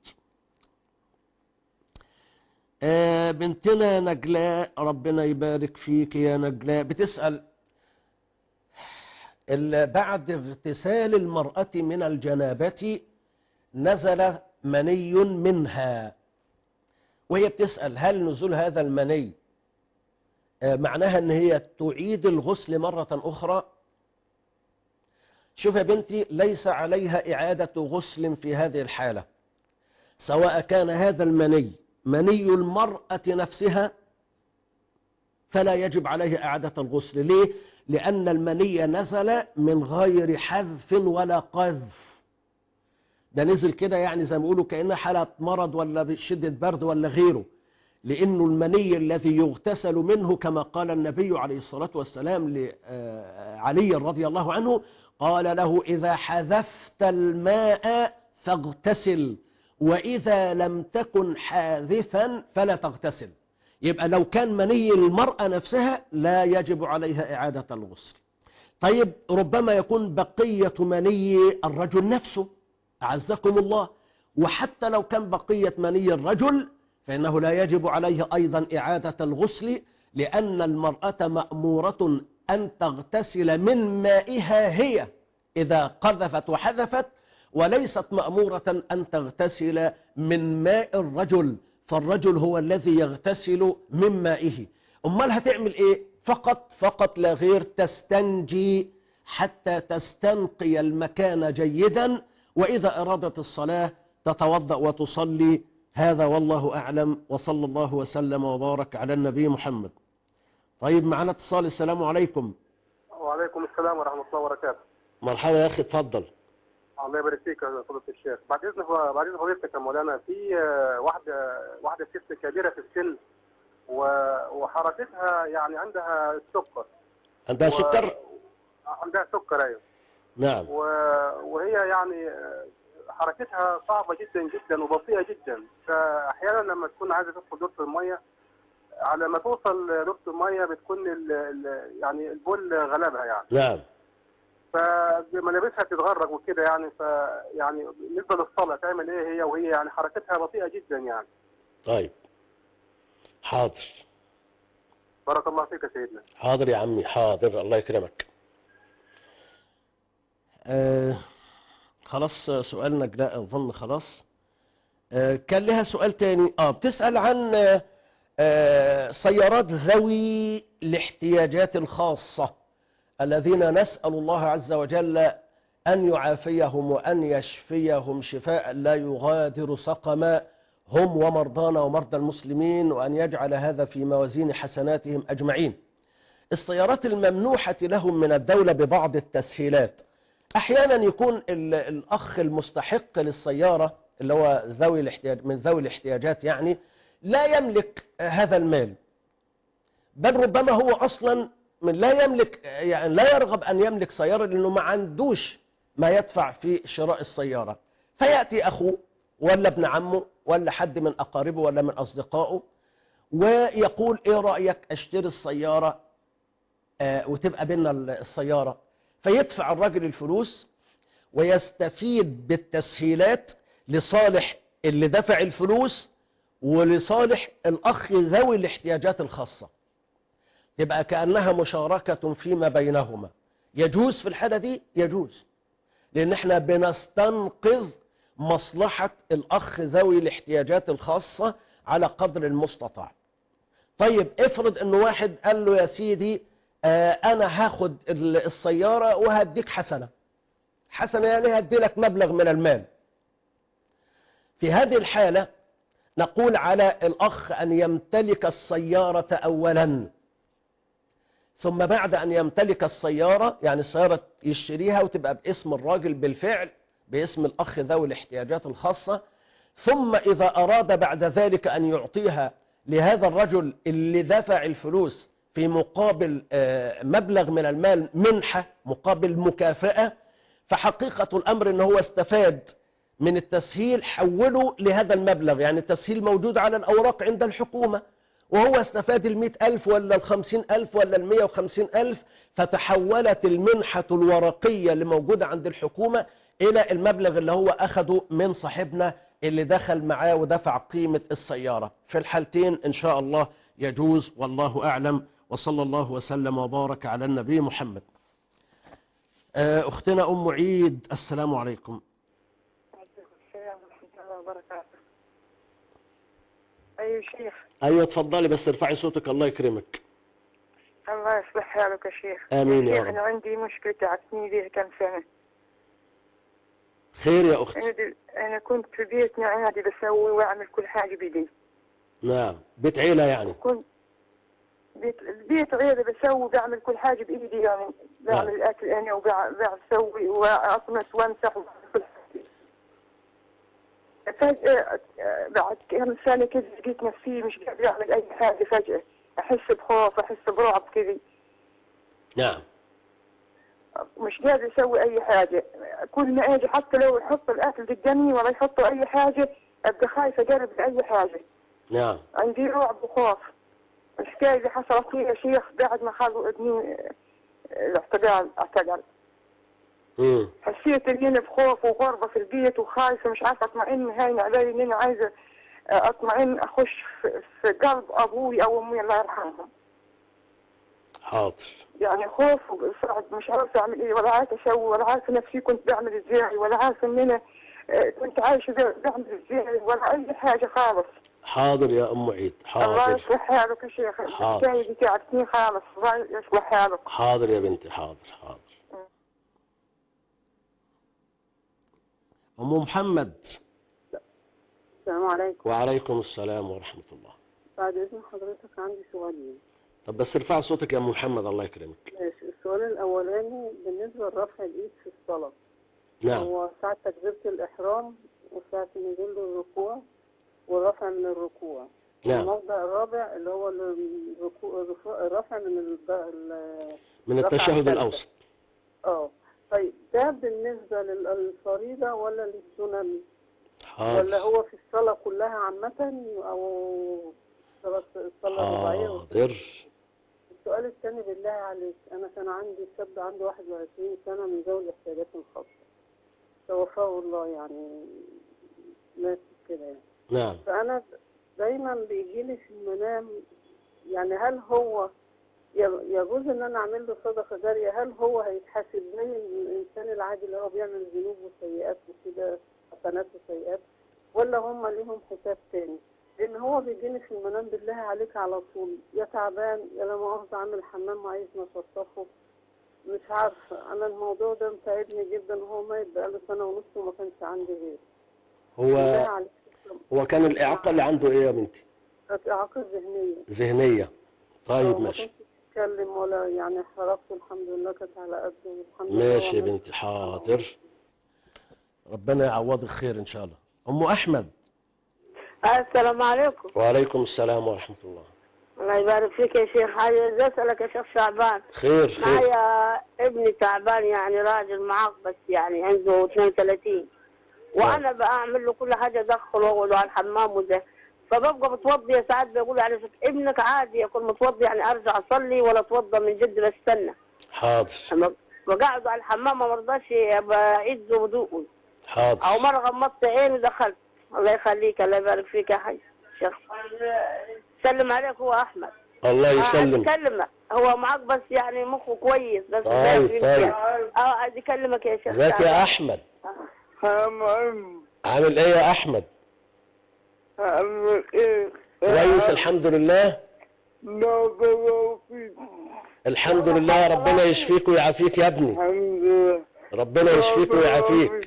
آه بنتنا نجلاء، ربنا يبارك فيك يا نجلاء، بتسأل بعد اغتسال المرأة من الجنابة نزل مني منها، وهي بتسأل هل نزول هذا المني آه معناها ان هي تعيد الغسل مرة أخرى؟ شوف يا بنتي، ليس عليها إعادة غسل في هذه الحالة، سواء كان هذا المني مني المرأة نفسها فلا يجب عليه إعادة الغسل. ليه؟ لأن المني نزل من غير حذف ولا قذف، ده نزل كده يعني زي ما بيقولوا كأنها حالة مرض ولا بشدة برد ولا غيره، لأنه المني الذي يغتسل منه كما قال النبي عليه الصلاة والسلام لعلي رضي الله عنه، قال له إذا حذفت الماء فاغتسل، وإذا لم تكن حاذفا فلا تغتسل. يبقى لو كان مني المرأة نفسها لا يجب عليها إعادة الغسل. طيب ربما يكون بقية مني الرجل نفسه، أعزكم الله، وحتى لو كان بقية مني الرجل فإنه لا يجب عليه أيضا إعادة الغسل، لأن المرأة مأمورة أن تغتسل من مائها هي إذا قذفت وحذفت، وليست مأمورة أن تغتسل من ماء الرجل، فالرجل هو الذي يغتسل من مائه. أمال هتعمل إيه؟ فقط فقط لا غير تستنجي حتى تستنقي المكان جيدا، وإذا أرادت الصلاة تتوضأ وتصلي. هذا والله أعلم، وصلى الله وسلم وبارك على النبي محمد. طيب معنا اتصال، السلام عليكم. وعليكم السلام ورحمة الله وبركاته. مرحبا يا أخي، اتفضل. الله يبارك فيك يا فضيلة الشيخ. بعد إذن بعد إذن فضيلتك يا مولانا، في واحدة واحدة ست كبيرة في السن وحركتها يعني عندها السكر. عندها و... سكر؟ عندها سكر أيوه. نعم. و... وهي يعني حركتها صعبة جدا جدا وبطيئة جدا، فأحيانا لما تكون عايزة تدخل دورة المية على ما توصل دورة المية بتكون ال... ال... يعني البول غلبها يعني. نعم. فملابسها تتغرق وكده يعني، فيعني بالنسبة للصلاة تعمل ايه هي وهي يعني حركتها بطيئة جدا يعني؟ طيب حاضر. بارك الله فيك يا سيدنا. حاضر يا عمي، حاضر، الله يكرمك. آه خلاص سؤالنا جلاء اظن خلاص. آه كان لها سؤال تاني، اه بتسأل عن آه آه سيارات ذوي الاحتياجات الخاصة الذين نسأل الله عز وجل أن يعافيهم وأن يشفيهم شفاء لا يغادر سقما، هم ومرضانا ومرضى المسلمين، وأن يجعل هذا في موازين حسناتهم أجمعين. السيارات الممنوحة لهم من الدولة ببعض التسهيلات، أحيانا يكون الأخ المستحق للسيارة اللي هو ذوي الاحتياج من ذوي الاحتياجات يعني لا يملك هذا المال، بل ربما هو أصلا من لا يملك يعني لا يرغب أن يملك سيارة لأنه ما عندوش ما يدفع في شراء السيارة، فيأتي أخوه ولا ابن عمه ولا حد من أقاربه ولا من أصدقائه ويقول إيه رأيك أشتري السيارة آه وتبقى بينا السيارة، فيدفع الراجل الفلوس ويستفيد بالتسهيلات لصالح اللي دفع الفلوس ولصالح الأخ ذوي الاحتياجات الخاصة، تبقى كأنها مشاركة فيما بينهما. يجوز في الحالة دي؟ يجوز، لأن احنا بنستنقذ مصلحة الأخ ذوي الاحتياجات الخاصة على قدر المستطاع. طيب افرض انه واحد قال له يا سيدي آه انا هاخد السيارة وهديك حسنة، حسنة يعني هدي لك مبلغ من المال. في هذه الحالة نقول على الأخ أن يمتلك السيارة أولا، ثم بعد أن يمتلك السيارة يعني السيارة يشتريها وتبقى باسم الراجل بالفعل باسم الأخ ذوي الاحتياجات الخاصة، ثم إذا أراد بعد ذلك أن يعطيها لهذا الرجل اللي دفع الفلوس في مقابل مبلغ من المال منحة مقابل مكافأة، فحقيقة الأمر أنه هو استفاد من التسهيل، حوله لهذا المبلغ، يعني التسهيل موجود على الأوراق عند الحكومة وهو استفاد المئة ألف ولا الخمسين ألف ولا المئة وخمسين ألف، فتحولت المنحة الورقية اللي موجودة عند الحكومة إلى المبلغ اللي هو أخده من صاحبنا اللي دخل معاه ودفع قيمة السيارة. في الحالتين إن شاء الله يجوز، والله أعلم، وصلى الله وسلم وبارك على النبي محمد. أختنا أم عيد، السلام عليكم. السلام ورحمة الله وبركاته. أيوة شيخ. أيوة تفضلي بس ارفعي صوتك الله يكرمك. الله يصلح حالك يا شيخ. آمين يا شيخ رب. أنا عندي مشكلة تعبتني بيها كم سنة. خير يا أختي. أنا, دل... أنا كنت في بيتنا عادي بسوي وأعمل كل حاجة بيدي. نعم، بيت عيلة يعني. كنت بيت البيت عيلة بسوي بعمل كل حاجة بإيدي يعني، بعمل نعم. الأكل أنا وبسوي وأطمس وأمسح وكل حاجة. فجأة بعد كم سنة كده لقيت نفسي مش قادر أعمل أي حاجة، فجأة أحس بخوف أحس برعب كذي. نعم. مش قادر أسوي أي حاجة، كل ما أجي حتى لو يحط الأكل قدامي ولا يحطوا أي حاجة أبقى خايفة أقرب لأي حاجة. نعم. عندي رعب وخوف. الحكاية اللي حصلت لي يا شيخ بعد ما خلوا ابني الاعتقال اعتقل. امم حسيت اني انا بخوف وغربة في البيت وخايفة مش عارفة اطمئن، هاين علي ان انا عايزة اطمئن اخش في, في قلب ابوي او امي الله يرحمهم. حاضر. يعني خوف وصعب مش عارفة اعمل ايه ولا عارفة اسوي ولا عارفة نفسي كنت بعمل ازاي ولا عارفة ان انا كنت عايشة بعمل ازاي ولا اي حاجة خالص. حاضر يا ام عيد. حاضر. الله يصلح حالك يا شيخ. الحكاية دي تعبتني خالص. الله يصلح حالك. حاضر يا بنتي. حاضر حاضر. ام محمد. السلام عليكم. وعليكم السلام ورحمة الله. بعد اذن حضرتك عندي سؤالين. طب بس ارفع صوتك يا ام محمد الله يكرمك. ماشي. السؤال الاولاني بالنسبة لرفع الايد في الصلاة. نعم. هو ساعة تكبيرة الاحرام وساعة النزول للركوع والرفع من الركوع. نعم. الموضع الرابع اللي هو الركوع الرفع من ال من التشهد الاوسط. اه طيب ده بالنسبة للفريضة ولا للسنن؟ حاضر. ولا هو في الصلاة كلها عامة او الصلاة الرباعية؟ حاضر. السؤال الثاني بالله عليك، انا كان عندي شاب عنده واحد وعشرين سنة من ذوي الاحتياجات الخاصة، توفاه الله يعني مات كده يعني. نعم. فانا دايما بيجيلي في المنام يعني هل هو يجوز ان انا اعمل له صدقه جاريه؟ هل هو هيتحاسب زي الانسان العادي اللي هو بيعمل ذنوب وسيئات وكده حسنات وسيئات، ولا هم ليهم حساب تاني؟ لان هو بيجيني في المنام بالله عليك على طول يا تعبان يا لا مؤاخذه عامل حمام وعايز نشطفه، مش عارفه. انا الموضوع ده متعبني جدا وهو ميت بقاله سنه ونص وما كانش عندي غير. هو هو كان الاعاقه اللي عنده ايه يا بنتي؟ كانت اعاقه ذهنيه. ذهنيه. طيب ماشي. اتكلم ولا يعني حركته الحمد لله كانت على قده والحمد لله. ماشي يا بنتي. حاضر. ربنا يعوضك خير ان شاء الله. أم أحمد. السلام عليكم. وعليكم السلام ورحمة الله. الله يبارك فيك يا شيخ. عايز أسألك يا شيخ شعبان. خير خير. معايا ابني تعبان يعني راجل معاق بس يعني عنده اثنين وثلاثين وأنا بعمل له كل حاجة أدخل وأقعد على الحمام وده، فببقى بتوضي ساعات بيقول يعني ابنك عادي يكون متوضي يعني أرجع أصلي ولا أتوضى من جد بستنى. حاضر. وقعدوا على الحمام ما مرضاش بعيد وضوءه. حاضر. أو مرة غمضت عيني ودخلت. الله يخليك الله يبارك فيك يا حي شيخ. سلم عليك هو أحمد. الله يسلم. يكلمك هو معاك بس يعني مخه كويس بس. طيب طيب. اه عايز يكلمك يا شيخ. ازيك يا أحمد؟ عامل إيه يا أحمد؟ عامل إيه؟ كويس الحمد لله. الحمد لله. ربنا يشفيك ويعافيك يا ابني. الحمد لله. ربنا يشفيك ويعافيك.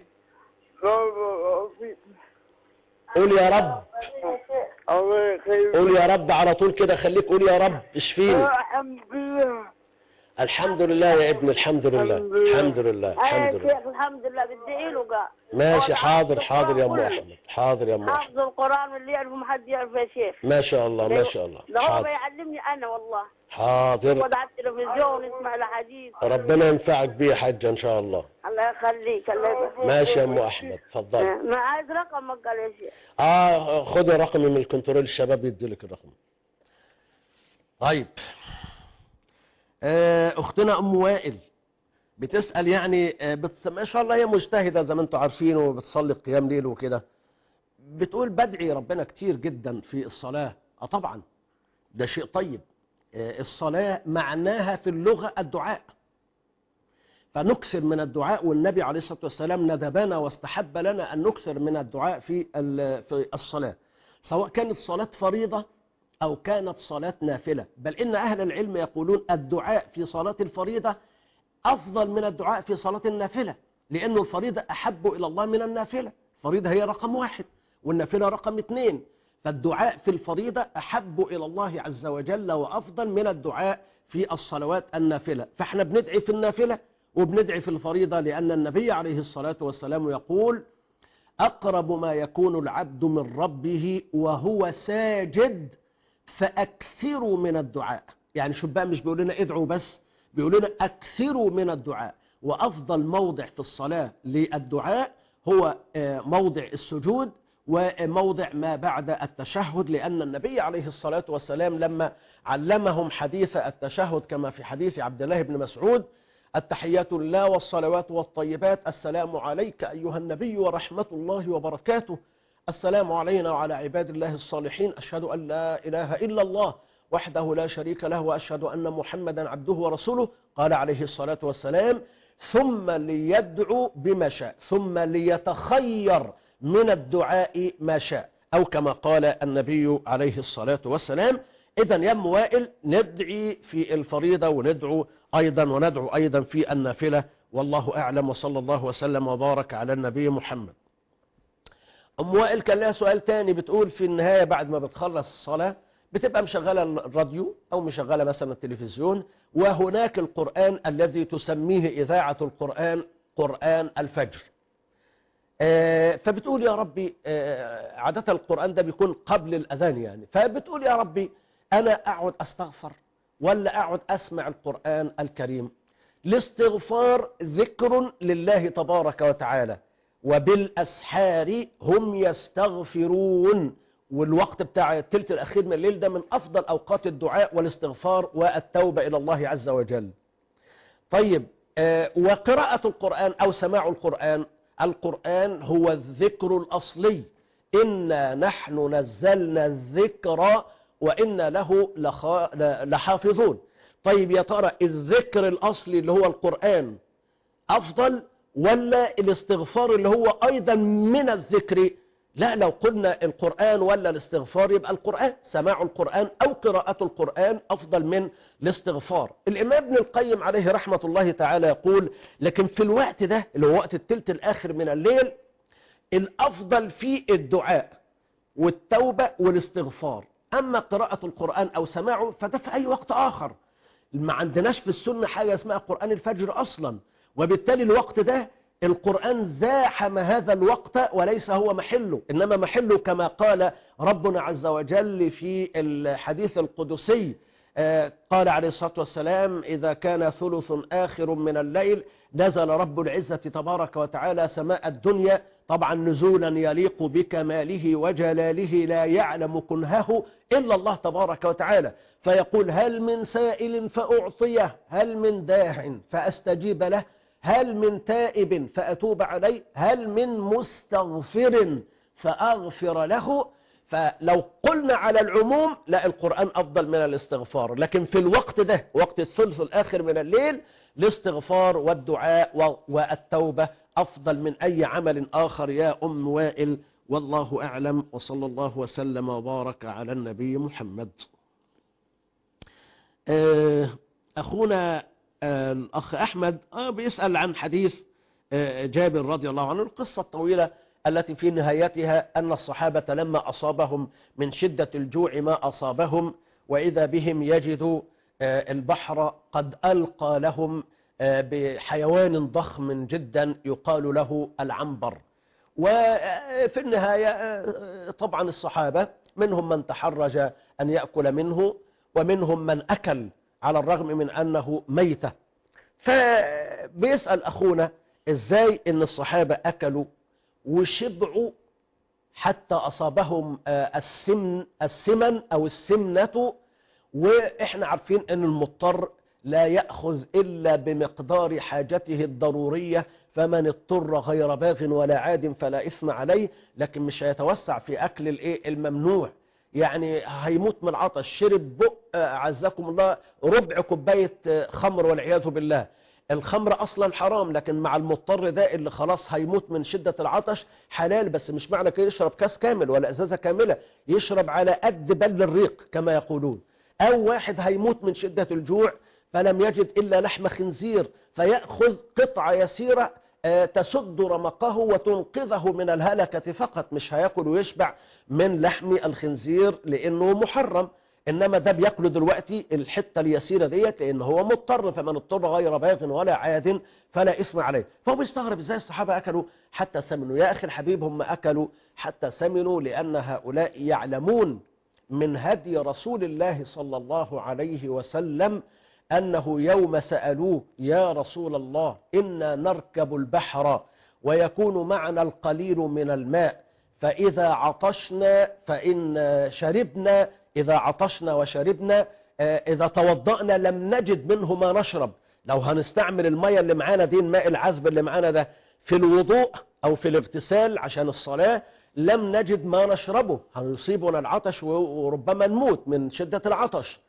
قول يا رب. الله يخليك. قول يا رب على طول كده، خليك قول يا رب اشفيني. الحمد لله. الحمد لله يا ابني الحمد لله الحمد لله الحمد لله. شيخ الحمد لله بدعي له قال. ماشي حاضر حاضر يا ام احمد. حاضر يا ام احمد. حافظ القرآن واللي يعرفه ما حد يعرف يا شيخ. ما شاء الله ما شاء الله. ده هو بيعلمني انا والله. حاضر. وضع التلفزيون اسمع الحديث. ربنا ينفعك بيه يا حاجة ان شاء الله. الله يخليك الله يبارك. ماشي يا ام احمد اتفضلي. ما عايز رقمك قال يا شيخ. اه خدي رقمي من الكنترول الشباب يديلك الرقم. طيب اختنا ام وائل بتسأل يعني بتس... ما شاء الله هي مجتهدة زي ما انتم عارفين وبتصلي قيام ليل وكده. بتقول بدعي ربنا كتير جدا في الصلاة. اه طبعا ده شيء طيب. الصلاة معناها في اللغة الدعاء، فنكثر من الدعاء، والنبي عليه الصلاة والسلام ندبنا واستحب لنا أن نكثر من الدعاء في في الصلاة، سواء كانت صلاة فريضة أو كانت صلاة نافلة. بل إن أهل العلم يقولون الدعاء في صلاة الفريضة أفضل من الدعاء في صلاة النافلة، لأن الفريضة أحب إلى الله من النافلة. الفريضة هي رقم واحد والنافلة رقم اثنين، فالدعاء في الفريضة أحب إلى الله عز وجل وأفضل من الدعاء في الصلوات النافلة. فاحنا بندعي في النافلة وبندعي في الفريضة، لأن النبي عليه الصلاة والسلام يقول أقرب ما يكون العبد من ربه وهو ساجد فأكثروا من الدعاء. يعني شو بقى مش بيقول لنا ادعوا بس، بيقول لنا أكثروا من الدعاء. وأفضل موضع في الصلاة للدعاء هو موضع السجود وموضع ما بعد التشهد، لأن النبي عليه الصلاة والسلام لما علمهم حديث التشهد كما في حديث عبد الله بن مسعود التحيات لله والصلوات والطيبات السلام عليك أيها النبي ورحمة الله وبركاته، السلام علينا وعلى عباد الله الصالحين، أشهد أن لا إله إلا الله وحده لا شريك له وأشهد أن محمدا عبده ورسوله. قال عليه الصلاة والسلام ثم ليدعو بما شاء ثم ليتخير من الدعاء ما شاء، أو كما قال النبي عليه الصلاة والسلام. إذن يا أم وائل ندعي في الفريضة وندعو أيضا وندعو أيضا في النافلة، والله أعلم، وصلى الله وسلم وبارك على النبي محمد. أم وائل كان لها سؤال تاني، بتقول في النهاية بعد ما بتخلص الصلاة بتبقى مشغلة الراديو أو مشغلة مثلا التلفزيون، وهناك القرآن الذي تسميه إذاعة القرآن قرآن الفجر. فبتقول يا ربي عادة القرآن ده بيكون قبل الأذان يعني، فبتقول يا ربي أنا أقعد أستغفر ولا أقعد أسمع القرآن الكريم؟ الاستغفار ذكر لله تبارك وتعالى، وبالأسحار هم يستغفرون، والوقت بتاع الثلث الأخير من الليل ده من أفضل أوقات الدعاء والاستغفار والتوبة إلى الله عز وجل. طيب وقراءة القرآن أو سماع القرآن، القرآن هو الذكر الأصلي، إنا نحن نزلنا الذكر وإنا له لحافظون. طيب يا ترى الذكر الأصلي اللي هو القرآن أفضل ولا الاستغفار اللي هو أيضا من الذكر؟ لا، لو قلنا القرآن ولا الاستغفار يبقى القرآن، سماع القرآن أو قراءة القرآن أفضل من الاستغفار. الإمام ابن القيم عليه رحمة الله تعالى يقول لكن في الوقت ده اللي هو وقت الثلث الآخر من الليل الأفضل فيه الدعاء والتوبة والاستغفار، أما قراءة القرآن أو سماعه فده في أي وقت آخر. ما عندناش في السنة حاجة اسمها قرآن الفجر أصلا، وبالتالي الوقت ده القرآن زاحم هذا الوقت وليس هو محله، إنما محله كما قال ربنا عز وجل في الحديث القدسي، قال عليه الصلاة والسلام: إذا كان ثلث آخر من الليل نزل رب العزة تبارك وتعالى سماء الدنيا، طبعا نزولا يليق بكماله وجلاله لا يعلم كنهه إلا الله تبارك وتعالى، فيقول: هل من سائل فأعطيه، هل من داع فأستجيب له، هل من تائب فأتوب عليه، هل من مستغفر فأغفر له. فلو قلنا على العموم لا، القرآن أفضل من الاستغفار، لكن في الوقت ده وقت الثلث الآخر من الليل الاستغفار والدعاء والتوبة أفضل من أي عمل آخر يا أم وائل، والله أعلم، وصلى الله وسلم وبارك على النبي محمد. أخونا الأخ أحمد بيسأل عن حديث جابر رضي الله عنه، القصة الطويلة التي في نهايتها أن الصحابة لما أصابهم من شدة الجوع ما أصابهم، وإذا بهم يجدوا البحر قد ألقى لهم بحيوان ضخم جدا يقال له العنبر. وفي النهاية طبعا الصحابة منهم من تحرج أن يأكل منه، ومنهم من أكل على الرغم من أنه ميتة. فبيسأل أخونا إزاي إن الصحابة أكلوا وشبعوا حتى أصابهم السمن السمن أو السمنة، وإحنا عارفين أن المضطر لا يأخذ إلا بمقدار حاجته الضرورية، فمن اضطر غير باغ ولا عاد فلا إثم عليه، لكن مش هيتوسع في أكل الإيه الممنوع. يعني هيموت من العطش، شرب بق عزكم الله ربع كوباية خمر والعياذ بالله. الخمر أصلا حرام، لكن مع المضطر ده اللي خلاص هيموت من شدة العطش حلال، بس مش معنى كده يشرب كاس كامل ولا إزازة كاملة، يشرب على قد بل الريق كما يقولون. أو واحد هيموت من شدة الجوع فلم يجد إلا لحم خنزير، فيأخذ قطعة يسيرة تسد رمقه وتنقذه من الهلكة فقط، مش هيأكل ويشبع من لحم الخنزير لأنه محرم، إنما ده بيأكله دلوقتي الحتة اليسيرة ديت لأنه هو مضطر، فمن اضطر غير باغ ولا عاد فلا إثم عليه. فهو بيستغرب إزاي الصحابة أكلوا حتى سمنوا. يا أخي الحبيب، هم أكلوا حتى سمنوا لأن هؤلاء يعلمون من هدي رسول الله صلى الله عليه وسلم أنه يوم سألوه: يا رسول الله إنا نركب البحر ويكون معنا القليل من الماء، فإذا عطشنا فإن شربنا، إذا عطشنا وشربنا، إذا توضأنا لم نجد منه ما نشرب. لو هنستعمل المية اللي معانا دي، الماء العذب اللي معانا ده، في الوضوء أو في الاغتسال عشان الصلاة، لم نجد ما نشربه، هيصيبنا العطش وربما نموت من شدة العطش.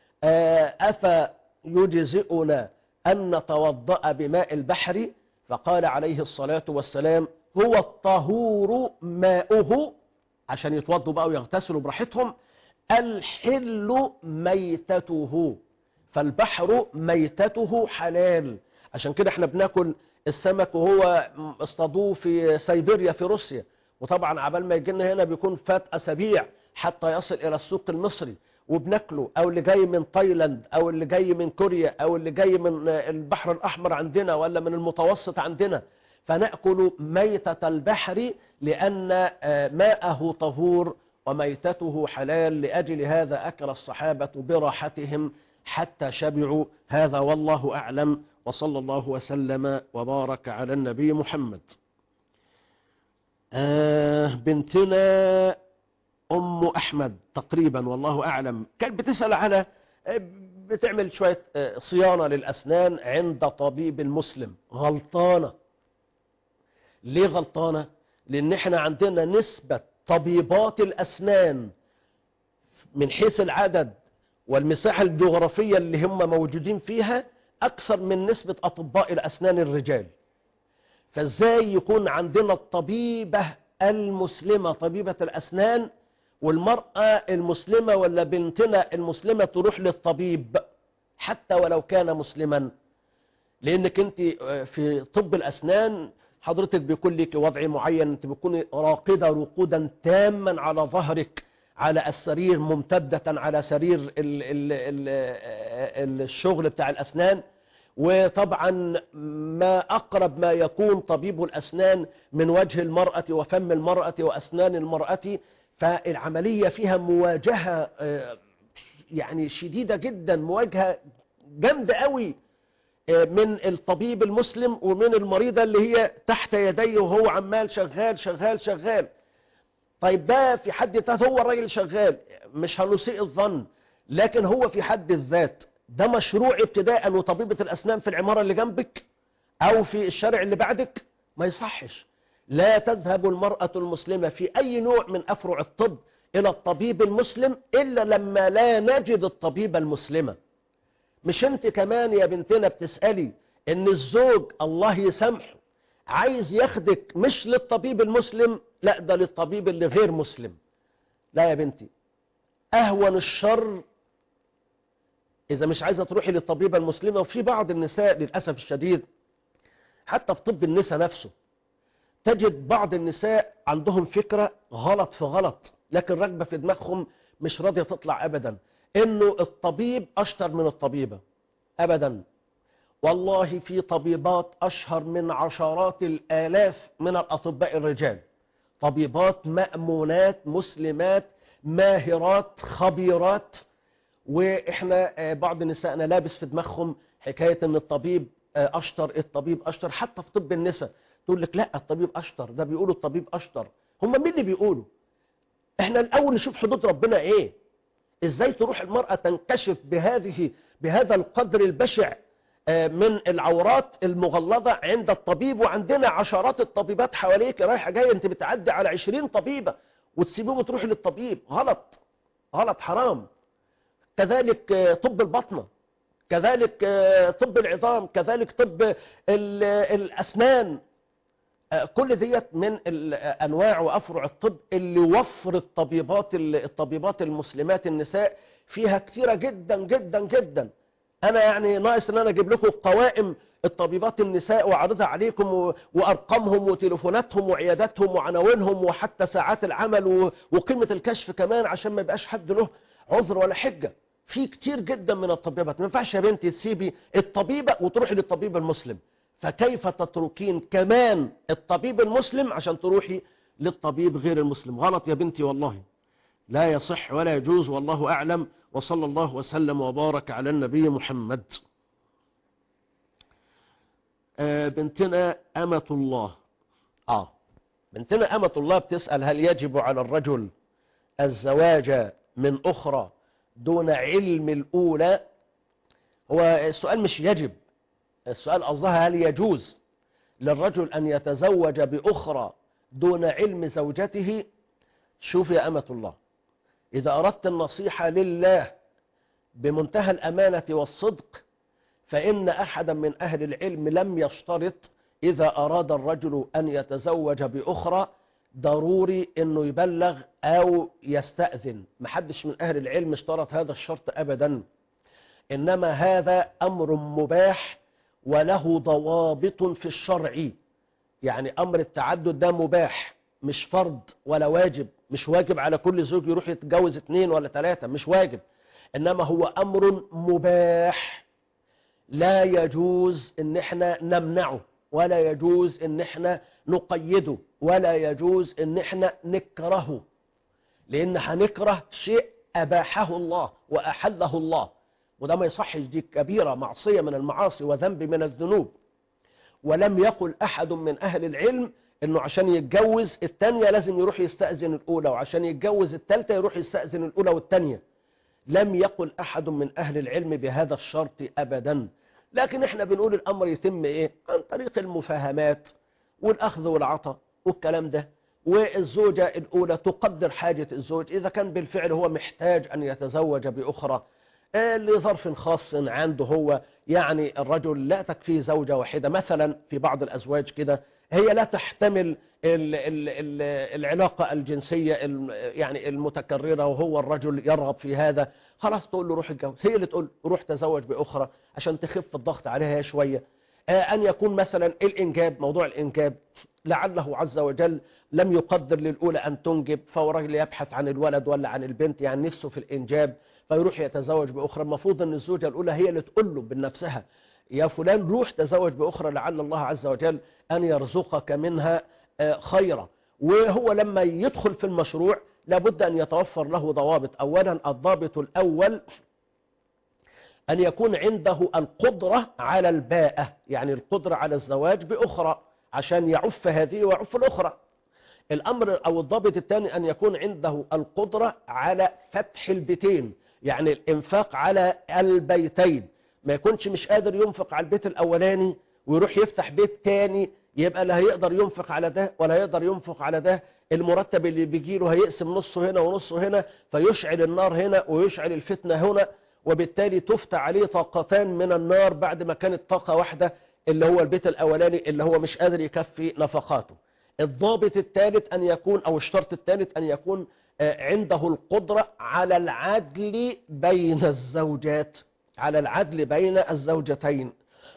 أفيجزئنا أن نتوضأ بماء البحر؟ فقال عليه الصلاة والسلام: هو الطهور ماؤه، عشان يتوضوا بقى ويغتسلوا براحتهم، الحل ميتته، فالبحر ميتته حلال. عشان كده احنا بناكل السمك وهو اصطادوه في سيبيريا في روسيا، وطبعا عبال ما يجينا هنا بيكون فات أسابيع حتى يصل إلى السوق المصري، وبناكله. أو اللي جاي من تايلاند، أو اللي جاي من كوريا، أو اللي جاي من البحر الأحمر عندنا ولا من المتوسط عندنا، فنأكل ميتة البحر لأن ماءه طهور وميتته حلال. لأجل هذا أكل الصحابة براحتهم حتى شبعوا. هذا والله أعلم، وصلى الله وسلم وبارك على النبي محمد. آه بنتنا أم أحمد تقريبا والله أعلم كانت بتسأل على بتعمل شوية صيانة للأسنان عند طبيب مسلم. غلطانة. ليه غلطانة؟ لأن احنا عندنا نسبة طبيبات الأسنان من حيث العدد والمساحة الجغرافية اللي هم موجودين فيها أكثر من نسبة أطباء الأسنان الرجال. فازاي يكون عندنا الطبيبة المسلمة طبيبة الأسنان، والمرأة المسلمة ولا بنتنا المسلمة تروح للطبيب حتى ولو كان مسلما؟ لأنك أنت في طب الأسنان حضرتك بيكون لك وضع معين، أنت بتكون راقدة رقودا تاما على ظهرك على السرير، ممتدة على سرير ال ال ال الشغل بتاع الأسنان، وطبعا ما أقرب ما يكون طبيب الأسنان من وجه المرأة وفم المرأة وأسنان المرأة، فالعملية فيها مواجهة يعني شديدة جدا، مواجهة جامدة قوي من الطبيب المسلم ومن المريضة اللي هي تحت يديه وهو عمال شغال شغال شغال. طيب ده في حد ذاته هو الراجل شغال، مش هنسيء الظن، لكن هو في حد الذات ده مشروع ابتداء وطبيبة الأسنان في العمارة اللي جنبك أو في الشارع اللي بعدك؟ ما يصحش. لا تذهب المرأة المسلمة في أي نوع من أفرع الطب إلى الطبيب المسلم إلا لما لا نجد الطبيبة المسلمة. مش انت كمان يا بنتنا بتسألي ان الزوج الله يسامحه عايز ياخدك مش للطبيب المسلم، لا ده للطبيب اللي غير مسلم. لا يا بنتي، اهون الشر اذا مش عايزة تروحي للطبيبة المسلمة. وفي بعض النساء للأسف الشديد حتى في طب النساء نفسه تجد بعض النساء عندهم فكرة غلط في غلط، لكن راكبة في دماغهم مش راضية تطلع ابدا انه الطبيب اشطر من الطبيبة ابدا. والله في طبيبات اشهر من عشرات الالاف من الاطباء الرجال، طبيبات مأمونات مسلمات ماهرات خبيرات. واحنا بعض نسائنا لابس في دماغهم حكاية ان الطبيب اشطر الطبيب اشطر. حتى في طب النساء تقول لك لا الطبيب اشطر، ده بيقولوا الطبيب اشطر. هم مين اللي بيقولوا؟ احنا الاول نشوف حدود ربنا ايه. ازاي تروح المرأة تنكشف بهذه بهذا القدر البشع من العورات المغلظة عند الطبيب، وعندنا عشرات الطبيبات حواليك رايحة جاية، انت بتعدي على عشرين طبيبة وتسيبيه وتروحي للطبيب. غلط غلط حرام. كذلك طب البطنة، كذلك طب العظام، كذلك طب الأسنان. كل ديت من الأنواع وأفرع الطب اللي وفر الطبيبات الطبيبات المسلمات النساء فيها كتيرة جدا جدا جدا. أنا يعني ناقص أن أنا أجيب لكم قوائم الطبيبات النساء وأعرضها عليكم وأرقامهم وتليفوناتهم وعياداتهم وعناوينهم وحتى ساعات العمل وقيمة الكشف كمان، عشان ما يبقاش حد له عذر ولا حجة. في كتير جدا من الطبيبات. ما ينفعش يا بنتي تسيبي الطبيبة وتروحي للطبيب المسلم، فكيف تتركين كمان الطبيب المسلم عشان تروحي للطبيب غير المسلم؟ غلط يا بنتي والله، لا يصح ولا يجوز، والله أعلم. وصلى الله وسلم وبارك على النبي محمد. آه بنتنا أمة الله آه بنتنا أمة الله بتسأل هل يجب على الرجل الزواج من أخرى دون علم الأولى؟ هو السؤال مش يجب، السؤال قصدها هل يجوز للرجل أن يتزوج بأخرى دون علم زوجته. شوف يا أمة الله، إذا أردت النصيحة لله بمنتهى الأمانة والصدق، فإن أحدا من أهل العلم لم يشترط إذا أراد الرجل أن يتزوج بأخرى ضروري أنه يبلغ أو يستأذن. محدش من أهل العلم اشترط هذا الشرط أبدا، إنما هذا أمر مباح وله ضوابط في الشرع. يعني أمر التعدد ده مباح، مش فرض ولا واجب. مش واجب على كل زوج يروح يتجوز اثنين ولا ثلاثة، مش واجب، إنما هو أمر مباح لا يجوز إن احنا نمنعه، ولا يجوز إن احنا نقيده، ولا يجوز إن احنا نكرهه، لأن هنكره شيء أباحه الله وأحله الله، وده ما يصحش. دي كبيرة معصية من المعاصي وذنب من الذنوب. ولم يقل أحد من أهل العلم إنه عشان يتجوز التانية لازم يروح يستأذن الأولى، وعشان يتجوز التالتة يروح يستأذن الأولى والتانية. لم يقل أحد من أهل العلم بهذا الشرط أبدا. لكن احنا بنقول الأمر يتم إيه؟ عن طريق المفاهمات والأخذ والعطاء والكلام ده، والزوجة الأولى تقدر حاجة الزوج إذا كان بالفعل هو محتاج أن يتزوج بأخرى لظرف خاص عنده هو. يعني الرجل لا تكفيه زوجة واحدة مثلا، في بعض الأزواج كده هي لا تحتمل ال ال ال العلاقة الجنسية يعني المتكررة، وهو الرجل يرغب في هذا، خلاص تقول له روح اتجوز. هي اللي تقول روح تزوج بأخرى عشان تخف الضغط عليها شوية. أن يكون مثلا الإنجاب، موضوع الإنجاب لعله عز وجل لم يقدر للأولى أن تنجب، فهو راجل يبحث عن الولد ولا عن البنت، يعني نفسه في الإنجاب، فيروح يتزوج بأخرى. المفروض أن الزوجة الأولى هي اللي تقول له بنفسها يا فلان روح تزوج بأخرى لعل الله عز وجل أن يرزقك منها خيرا. وهو لما يدخل في المشروع لابد أن يتوفر له ضوابط. أولا الضابط الأول أن يكون عنده القدرة على الباءة، يعني القدرة على الزواج بأخرى عشان يعف هذه ويعف الأخرى. الأمر أو الضابط الثاني أن يكون عنده القدرة على فتح البيتين، يعني الإنفاق على البيتين، ما يكونش مش قادر ينفق على البيت الأولاني ويروح يفتح بيت تاني، يبقى لا هيقدر ينفق على ده ولا هيقدر ينفق على ده. المرتب اللي بيجيله هيقسم نصه هنا ونصه هنا، فيشعل النار هنا ويشعل الفتنة هنا، وبالتالي تفتح عليه طاقتان من النار بعد ما كانت طاقة واحدة اللي هو البيت الأولاني اللي هو مش قادر يكفي نفقاته. الضابط الثالث أن يكون أو الشرط الثالث أن يكون عنده القدرة على العدل بين الزوجات، على العدل بين الزوجتين.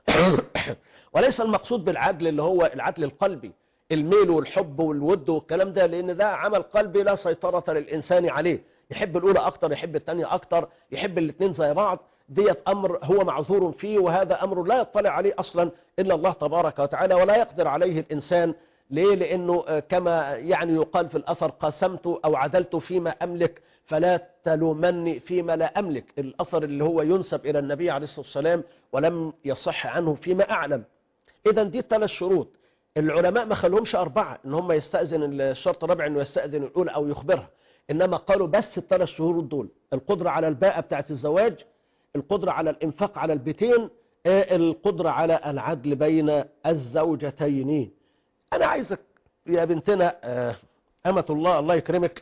وليس المقصود بالعدل اللي هو العدل القلبي، الميل والحب والود والكلام ده، لأن ده عمل قلبي لا سيطرة للإنسان عليه. يحب الأولى أكتر، يحب الثانية أكتر، يحب الاثنين زي بعض، ديت أمر هو معذور فيه، وهذا أمر لا يطلع عليه أصلا إلا الله تبارك وتعالى، ولا يقدر عليه الإنسان. ليه؟ لأنه كما يعني يقال في الأثر قسمت أو عدلت فيما أملك فلا تلومني فيما لا أملك، الأثر اللي هو ينسب إلى النبي عليه الصلاة والسلام ولم يصح عنه فيما أعلم. إذا دي الثلاث شروط. العلماء ما خلوهمش أربعة، إن هم يستأذن الشرط الرابع إنه يستأذن الأولى أو يخبرها، إنما قالوا بس الثلاث شروط دول: القدرة على الباءة بتاعة الزواج، القدرة على الإنفاق على البيتين، القدرة على العدل بين الزوجتين. أنا عايزك يا بنتنا أمة الله الله يكرمك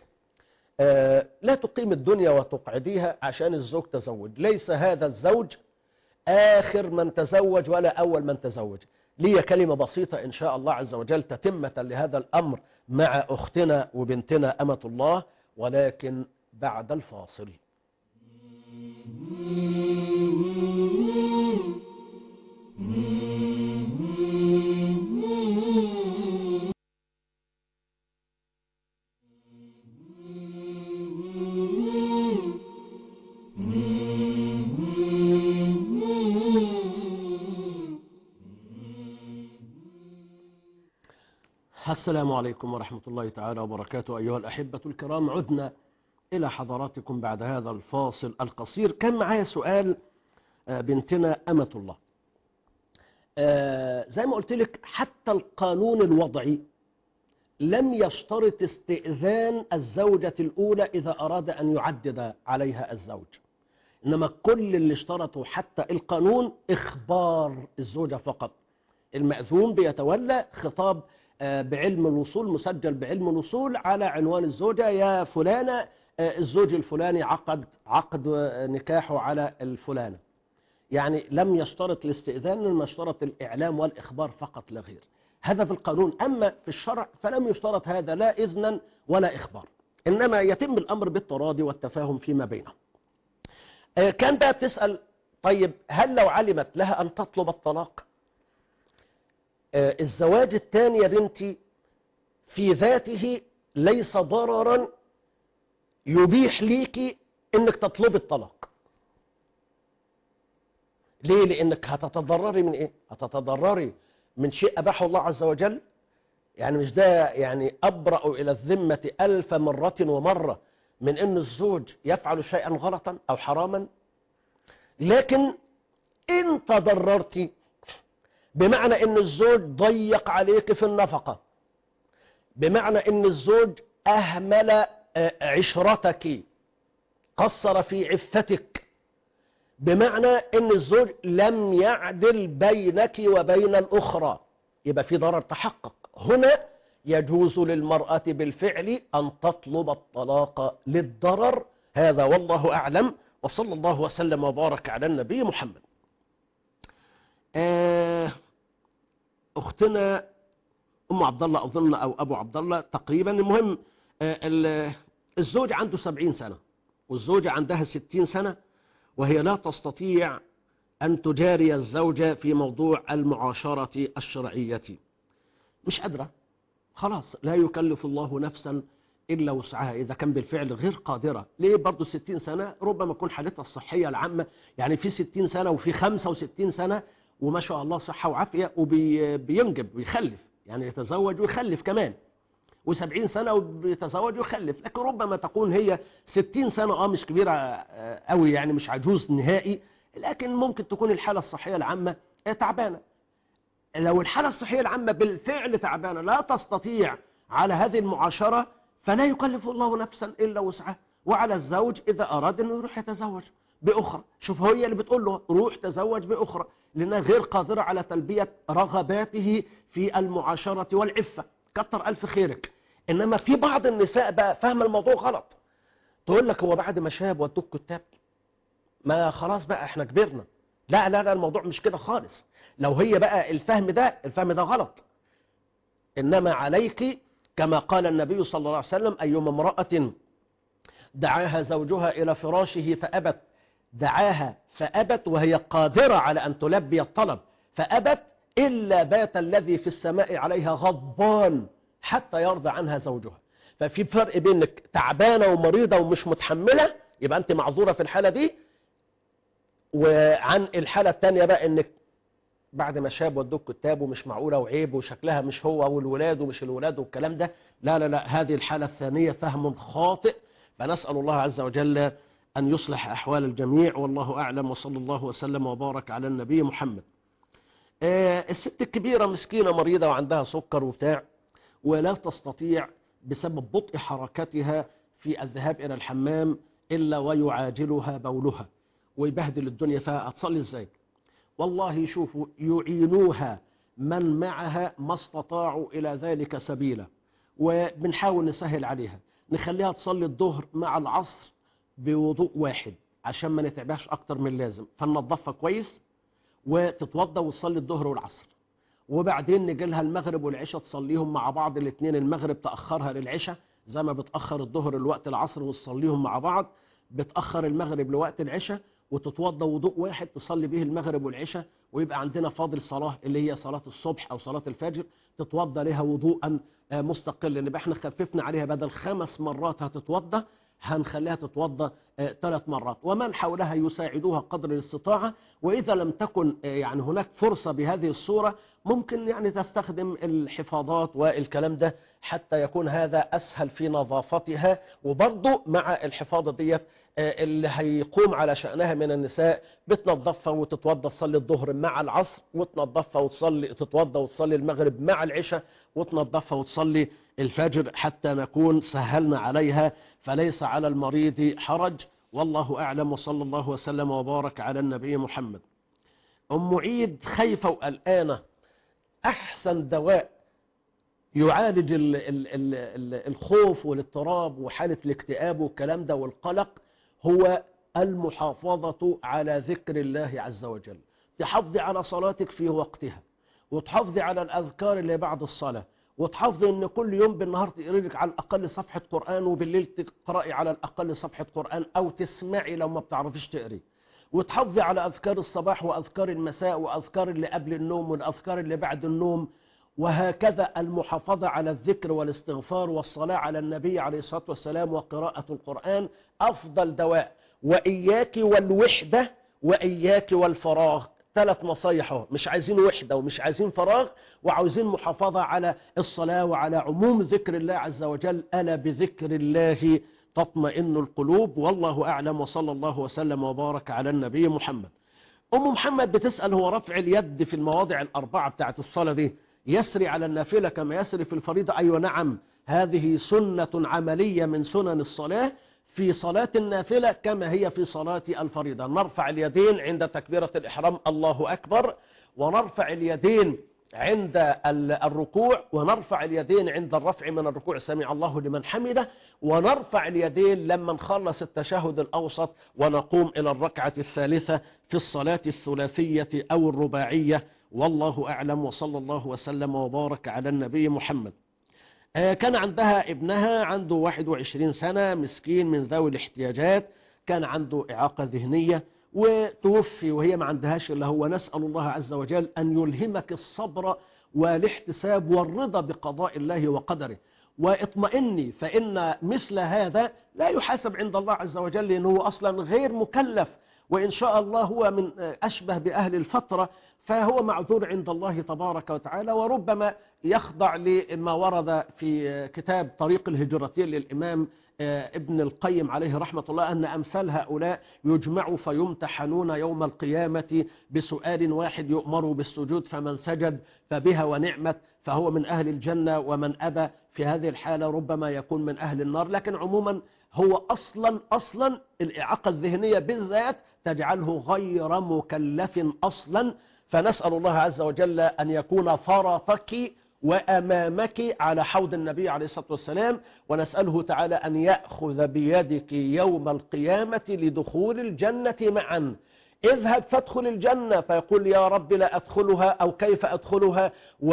لا تقيم الدنيا وتقعديها عشان الزوج تزوج. ليس هذا الزوج آخر من تزوج ولا أول من تزوج. لي كلمة بسيطة إن شاء الله عز وجل تتمة لهذا الأمر مع أختنا وبنتنا أمة الله، ولكن بعد الفاصل. السلام عليكم ورحمة الله تعالى وبركاته. أيها الأحبة الكرام، عدنا إلى حضراتكم بعد هذا الفاصل القصير. كان معايا سؤال بنتنا أمة الله. زي ما قلت لك حتى القانون الوضعي لم يشترط استئذان الزوجة الأولى إذا أراد أن يعدد عليها الزوج، إنما كل اللي اشترطوا حتى القانون إخبار الزوجة فقط. المأذون بيتولى خطاب بعلم الوصول، مسجل بعلم الوصول على عنوان الزوجة: يا فلانة الزوج الفلاني عقد عقد نكاحه على الفلانة. يعني لم يشترط الاستئذان، إنما اشترط الإعلام والإخبار فقط لا غير. هذا في القانون. أما في الشرع فلم يشترط هذا، لا إذنا ولا إخبار، إنما يتم الأمر بالتراضي والتفاهم فيما بينهم. كان بقى بتسأل: طيب هل لو علمت لها أن تطلب الطلاق؟ الزواج الثاني يا بنتي في ذاته ليس ضررا يبيح ليكي انك تطلبي الطلاق. ليه؟ لانك هتتضرري من ايه؟ هتتضرري من شيء اباحه الله عز وجل. يعني مش ده يعني ابرأ الى الذمة الف مرة ومرة من ان الزوج يفعل شيئا غلطا او حراما. لكن ان تضررتي بمعنى ان الزوج ضيق عليك في النفقة، بمعنى ان الزوج اهمل عشرتك، قصر في عفتك، بمعنى ان الزوج لم يعدل بينك وبين الاخرى، يبقى في ضرر تحقق. هنا يجوز للمرأة بالفعل ان تطلب الطلاق للضرر. هذا والله اعلم، وصلى الله وسلم وبارك على النبي محمد. آه اختنا ام عبد الله اظن او ابو عبد الله تقريبا. المهم آه الزوج عنده سبعين سنة والزوجة عندها ستين سنة، وهي لا تستطيع ان تجاري الزوجة في موضوع المعاشرة الشرعية. مش قادرة، خلاص لا يكلف الله نفسا الا وسعها اذا كان بالفعل غير قادرة. ليه؟ برضو ستين سنة ربما يكون حالتها الصحية العامة، يعني في ستين سنة وفي خمسة وستين سنة وما شاء الله صحة وعافية وبينجب ويخلف، يعني يتزوج ويخلف كمان، وسبعين سنة وبيتزوج ويخلف. لكن ربما تكون هي ستين سنة، اه مش كبيرة قوي يعني، مش عجوز نهائي، لكن ممكن تكون الحالة الصحية العامة تعبانة. لو الحالة الصحية العامة بالفعل تعبانة لا تستطيع على هذه المعاشرة، فلا يكلف الله نفسا إلا وسعها. وعلى الزوج إذا أراد أنه يروح يتزوج بأخرى. شوف هي اللي بتقول له روح تزوج بأخرى، لأنها غير قادرة على تلبية رغباته في المعاشرة والعفة. كتر ألف خيرك. إنما في بعض النساء بقى فهم الموضوع غلط، تقول لك هو بعد ما شاب ودوك كتاب ما خلاص بقى احنا كبرنا. لا لا لا، الموضوع مش كده خالص. لو هي بقى الفهم ده الفهم ده غلط. إنما عليك كما قال النبي صلى الله عليه وسلم: أيما امرأة دعاها زوجها إلى فراشه فأبت، دعاها فأبت وهي قادرة على أن تلبي الطلب فأبت، إلا بات الذي في السماء عليها غضبان حتى يرضى عنها زوجها. ففي فرق بينك تعبانة ومريضة ومش متحملة، يبقى أنت معذورة في الحالة دي، وعن الحالة الثانية بقى أنك بعد ما شاب ودوك كتاب ومش معقولة وعيب وشكلها مش هو والولاد ومش الولاد والكلام ده. لا لا لا، هذه الحالة الثانية فهم خاطئ. فنسأل الله عز وجل أن يصلح أحوال الجميع، والله أعلم، وصلى الله وسلم وبارك على النبي محمد. آه الست الكبيرة مسكينة مريضة وعندها سكر وبتاع، ولا تستطيع بسبب بطء حركتها في الذهاب إلى الحمام إلا ويعاجلها بولها ويبهدل الدنيا فيها. هتصلي ازاي؟ والله شوفوا، يعينوها من معها ما استطاعوا إلى ذلك سبيلا، وبنحاول نسهل عليها، نخليها تصلي الظهر مع العصر بوضوء واحد عشان ما نتعبهاش أكتر من لازم. فننظفها كويس وتتوضى وتصلي الظهر والعصر، وبعدين نجي لها المغرب والعشاء تصليهم مع بعض الاثنين. المغرب تأخرها للعشاء زي ما بتأخر الظهر لوقت العصر وتصليهم مع بعض، بتأخر المغرب لوقت العشاء وتتوضى وضوء واحد تصلي به المغرب والعشاء، ويبقى عندنا فاضل صلاة اللي هي صلاة الصبح أو صلاة الفجر تتوضى لها وضوءا مستقلا. نبقى احنا خففنا عليها، بدل خمس مرات هتتوضى هنخليها تتوضى ثلاث مرات، ومن حولها يساعدوها قدر الاستطاعة. وإذا لم تكن يعني هناك فرصة بهذه الصورة، ممكن يعني تستخدم الحفاظات والكلام ده حتى يكون هذا أسهل في نظافتها. وبرضو مع الحفاظة دي اللي هيقوم على شأنها من النساء بتنظفها وتتوضى تصلي الظهر مع العصر، وتنظفها وتصلي تتوضى وتصلي المغرب مع العشاء، وتنظفها وتصلي الفجر، حتى نكون سهلنا عليها، فليس على المريض حرج. والله أعلم، وصلى الله وسلم وبارك على النبي محمد. أم عيد خايفة وقلقانة. أحسن دواء يعالج ال ال ال ال الخوف والاضطراب وحالة الاكتئاب والكلام ده والقلق هو المحافظة على ذكر الله عز وجل. تحافظي على صلاتك في وقتها، وتحافظي على الأذكار اللي بعد الصلاة، وتحافظي ان كل يوم بالنهار تقري لك على الأقل صفحة قرآن، وبالليل تقرأي على الأقل صفحة قرآن أو تسمعي لو ما بتعرفيش تقري، وتحافظي على أذكار الصباح وأذكار المساء وأذكار اللي قبل النوم والأذكار اللي بعد النوم. وهكذا المحافظة على الذكر والاستغفار والصلاة على النبي عليه الصلاة والسلام وقراءة القرآن أفضل دواء. وإياك والوحدة وإياك والفراغ. ثلاث نصايح، مش عايزين وحدة ومش عايزين فراغ، وعاوزين محافظة على الصلاة وعلى عموم ذكر الله عز وجل. ألا بذكر الله تطمئن القلوب. والله أعلم، وصلى الله وسلم وبارك على النبي محمد. أم محمد بتسأل: هو رفع اليد في المواضع الأربعة بتاعت الصلاة دي يسري على النافلة كما يسري في الفريضة؟ أيوة نعم، هذه سنة عملية من سنن الصلاة في صلاة النافلة كما هي في صلاة الفريضة. نرفع اليدين عند تكبيرة الإحرام الله أكبر، ونرفع اليدين عند الركوع، ونرفع اليدين عند الرفع من الركوع سمع الله لمن حمده، ونرفع اليدين لما نخلص التشهد الأوسط ونقوم إلى الركعة الثالثة في الصلاة الثلاثية أو الرباعية. والله أعلم، وصلى الله وسلم وبارك على النبي محمد. كان عندها ابنها عنده واحد وعشرين سنة، مسكين من ذوي الاحتياجات، كان عنده إعاقة ذهنية وتوفي وهي ما عندهاش إلا هو. نسأل الله عز وجل أن يلهمك الصبر والاحتساب والرضا بقضاء الله وقدره، واطمئني، فإن مثل هذا لا يحاسب عند الله عز وجل، لأنه أصلا غير مكلف، وإن شاء الله هو من أشبه بأهل الفترة، فهو معذور عند الله تبارك وتعالى، وربما يخضع لما ورد في كتاب طريق الهجرتين للإمام ابن القيم عليه رحمة الله، أن أمثال هؤلاء يجمعوا فيمتحنون يوم القيامة بسؤال واحد يؤمر بالسجود، فمن سجد فبها ونعمت فهو من أهل الجنة، ومن أبى في هذه الحالة ربما يكون من أهل النار. لكن عموما هو أصلا أصلا الإعاقة الذهنية بالذات تجعله غير مكلف أصلا. فنسأل الله عز وجل أن يكون فرطك وأمامك على حوض النبي عليه الصلاة والسلام، ونسأله تعالى أن يأخذ بيدك يوم القيامة لدخول الجنة معا. اذهب فادخل الجنة، فيقول يا رب لا أدخلها أو كيف أدخلها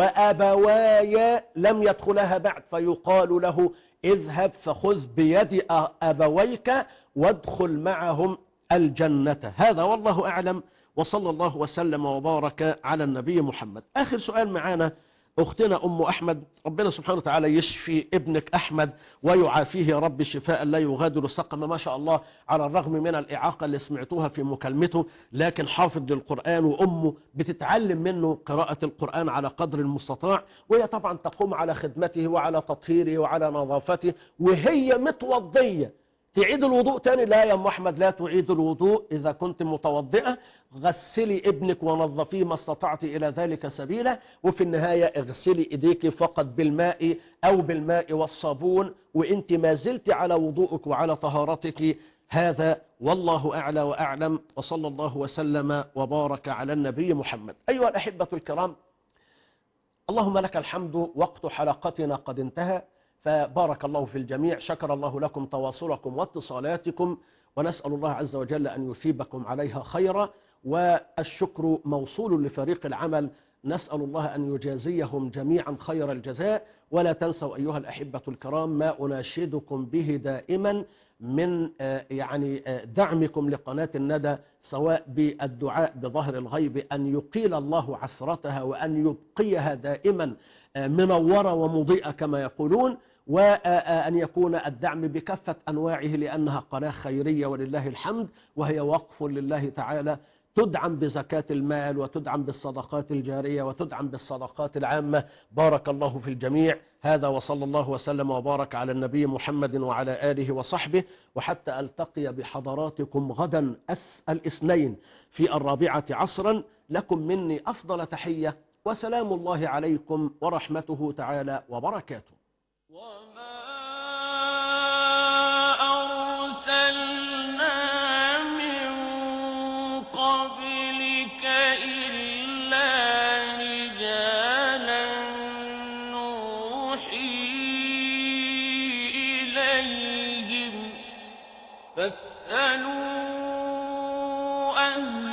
وأبواي لم يدخلها بعد، فيقال له اذهب فخذ بيد أبويك وادخل معهم الجنة. هذا والله أعلم، وصلى الله وسلم وبارك على النبي محمد. آخر سؤال معانا أختنا أم أحمد، ربنا سبحانه وتعالى يشفي ابنك أحمد ويعافيه يا رب شفاء لا يغادر سقما. ما شاء الله على الرغم من الإعاقة اللي سمعتوها في مكالمته، لكن حافظ للقرآن، وأمه بتتعلم منه قراءة القرآن على قدر المستطاع، وهي طبعا تقوم على خدمته وعلى تطهيره وعلى نظافته، وهي متوضية. تعيد الوضوء تاني؟ لا يا أم أحمد لا تعيد الوضوء. إذا كنت متوضئة غسلي ابنك ونظفيه ما استطعت إلى ذلك سبيلا، وفي النهاية اغسلي إيديك فقط بالماء أو بالماء والصابون وإنت ما زلت على وضوءك وعلى طهارتك. هذا والله أعلى وأعلم، وصلى الله وسلم وبارك على النبي محمد. أيها الأحبة الكرام، اللهم لك الحمد. وقت حلقتنا قد انتهى، فبارك الله في الجميع. شكر الله لكم تواصلكم واتصالاتكم، ونسأل الله عز وجل أن يثيبكم عليها خيرا، والشكر موصول لفريق العمل. نسأل الله أن يجازيهم جميعا خير الجزاء. ولا تنسوا أيها الأحبة الكرام ما أناشدكم به دائما من يعني دعمكم لقناة الندى، سواء بالدعاء بظهر الغيب أن يقيل الله عثرتها وأن يبقيها دائما منورة ومضيئة كما يقولون، وأن يكون الدعم بكافة أنواعه، لأنها قناة خيرية ولله الحمد، وهي وقف لله تعالى، تدعم بزكاة المال وتدعم بالصدقات الجارية وتدعم بالصدقات العامة. بارك الله في الجميع. هذا وصلى الله وسلم وبارك على النبي محمد وعلى آله وصحبه، وحتى ألتقي بحضراتكم غدا الاثنين في الرابعة عصرا، لكم مني أفضل تحية، وسلام الله عليكم ورحمته تعالى وبركاته. وما أرسلنا من قبلك إلا رجالا نوحي إليهم فاسألوا أهل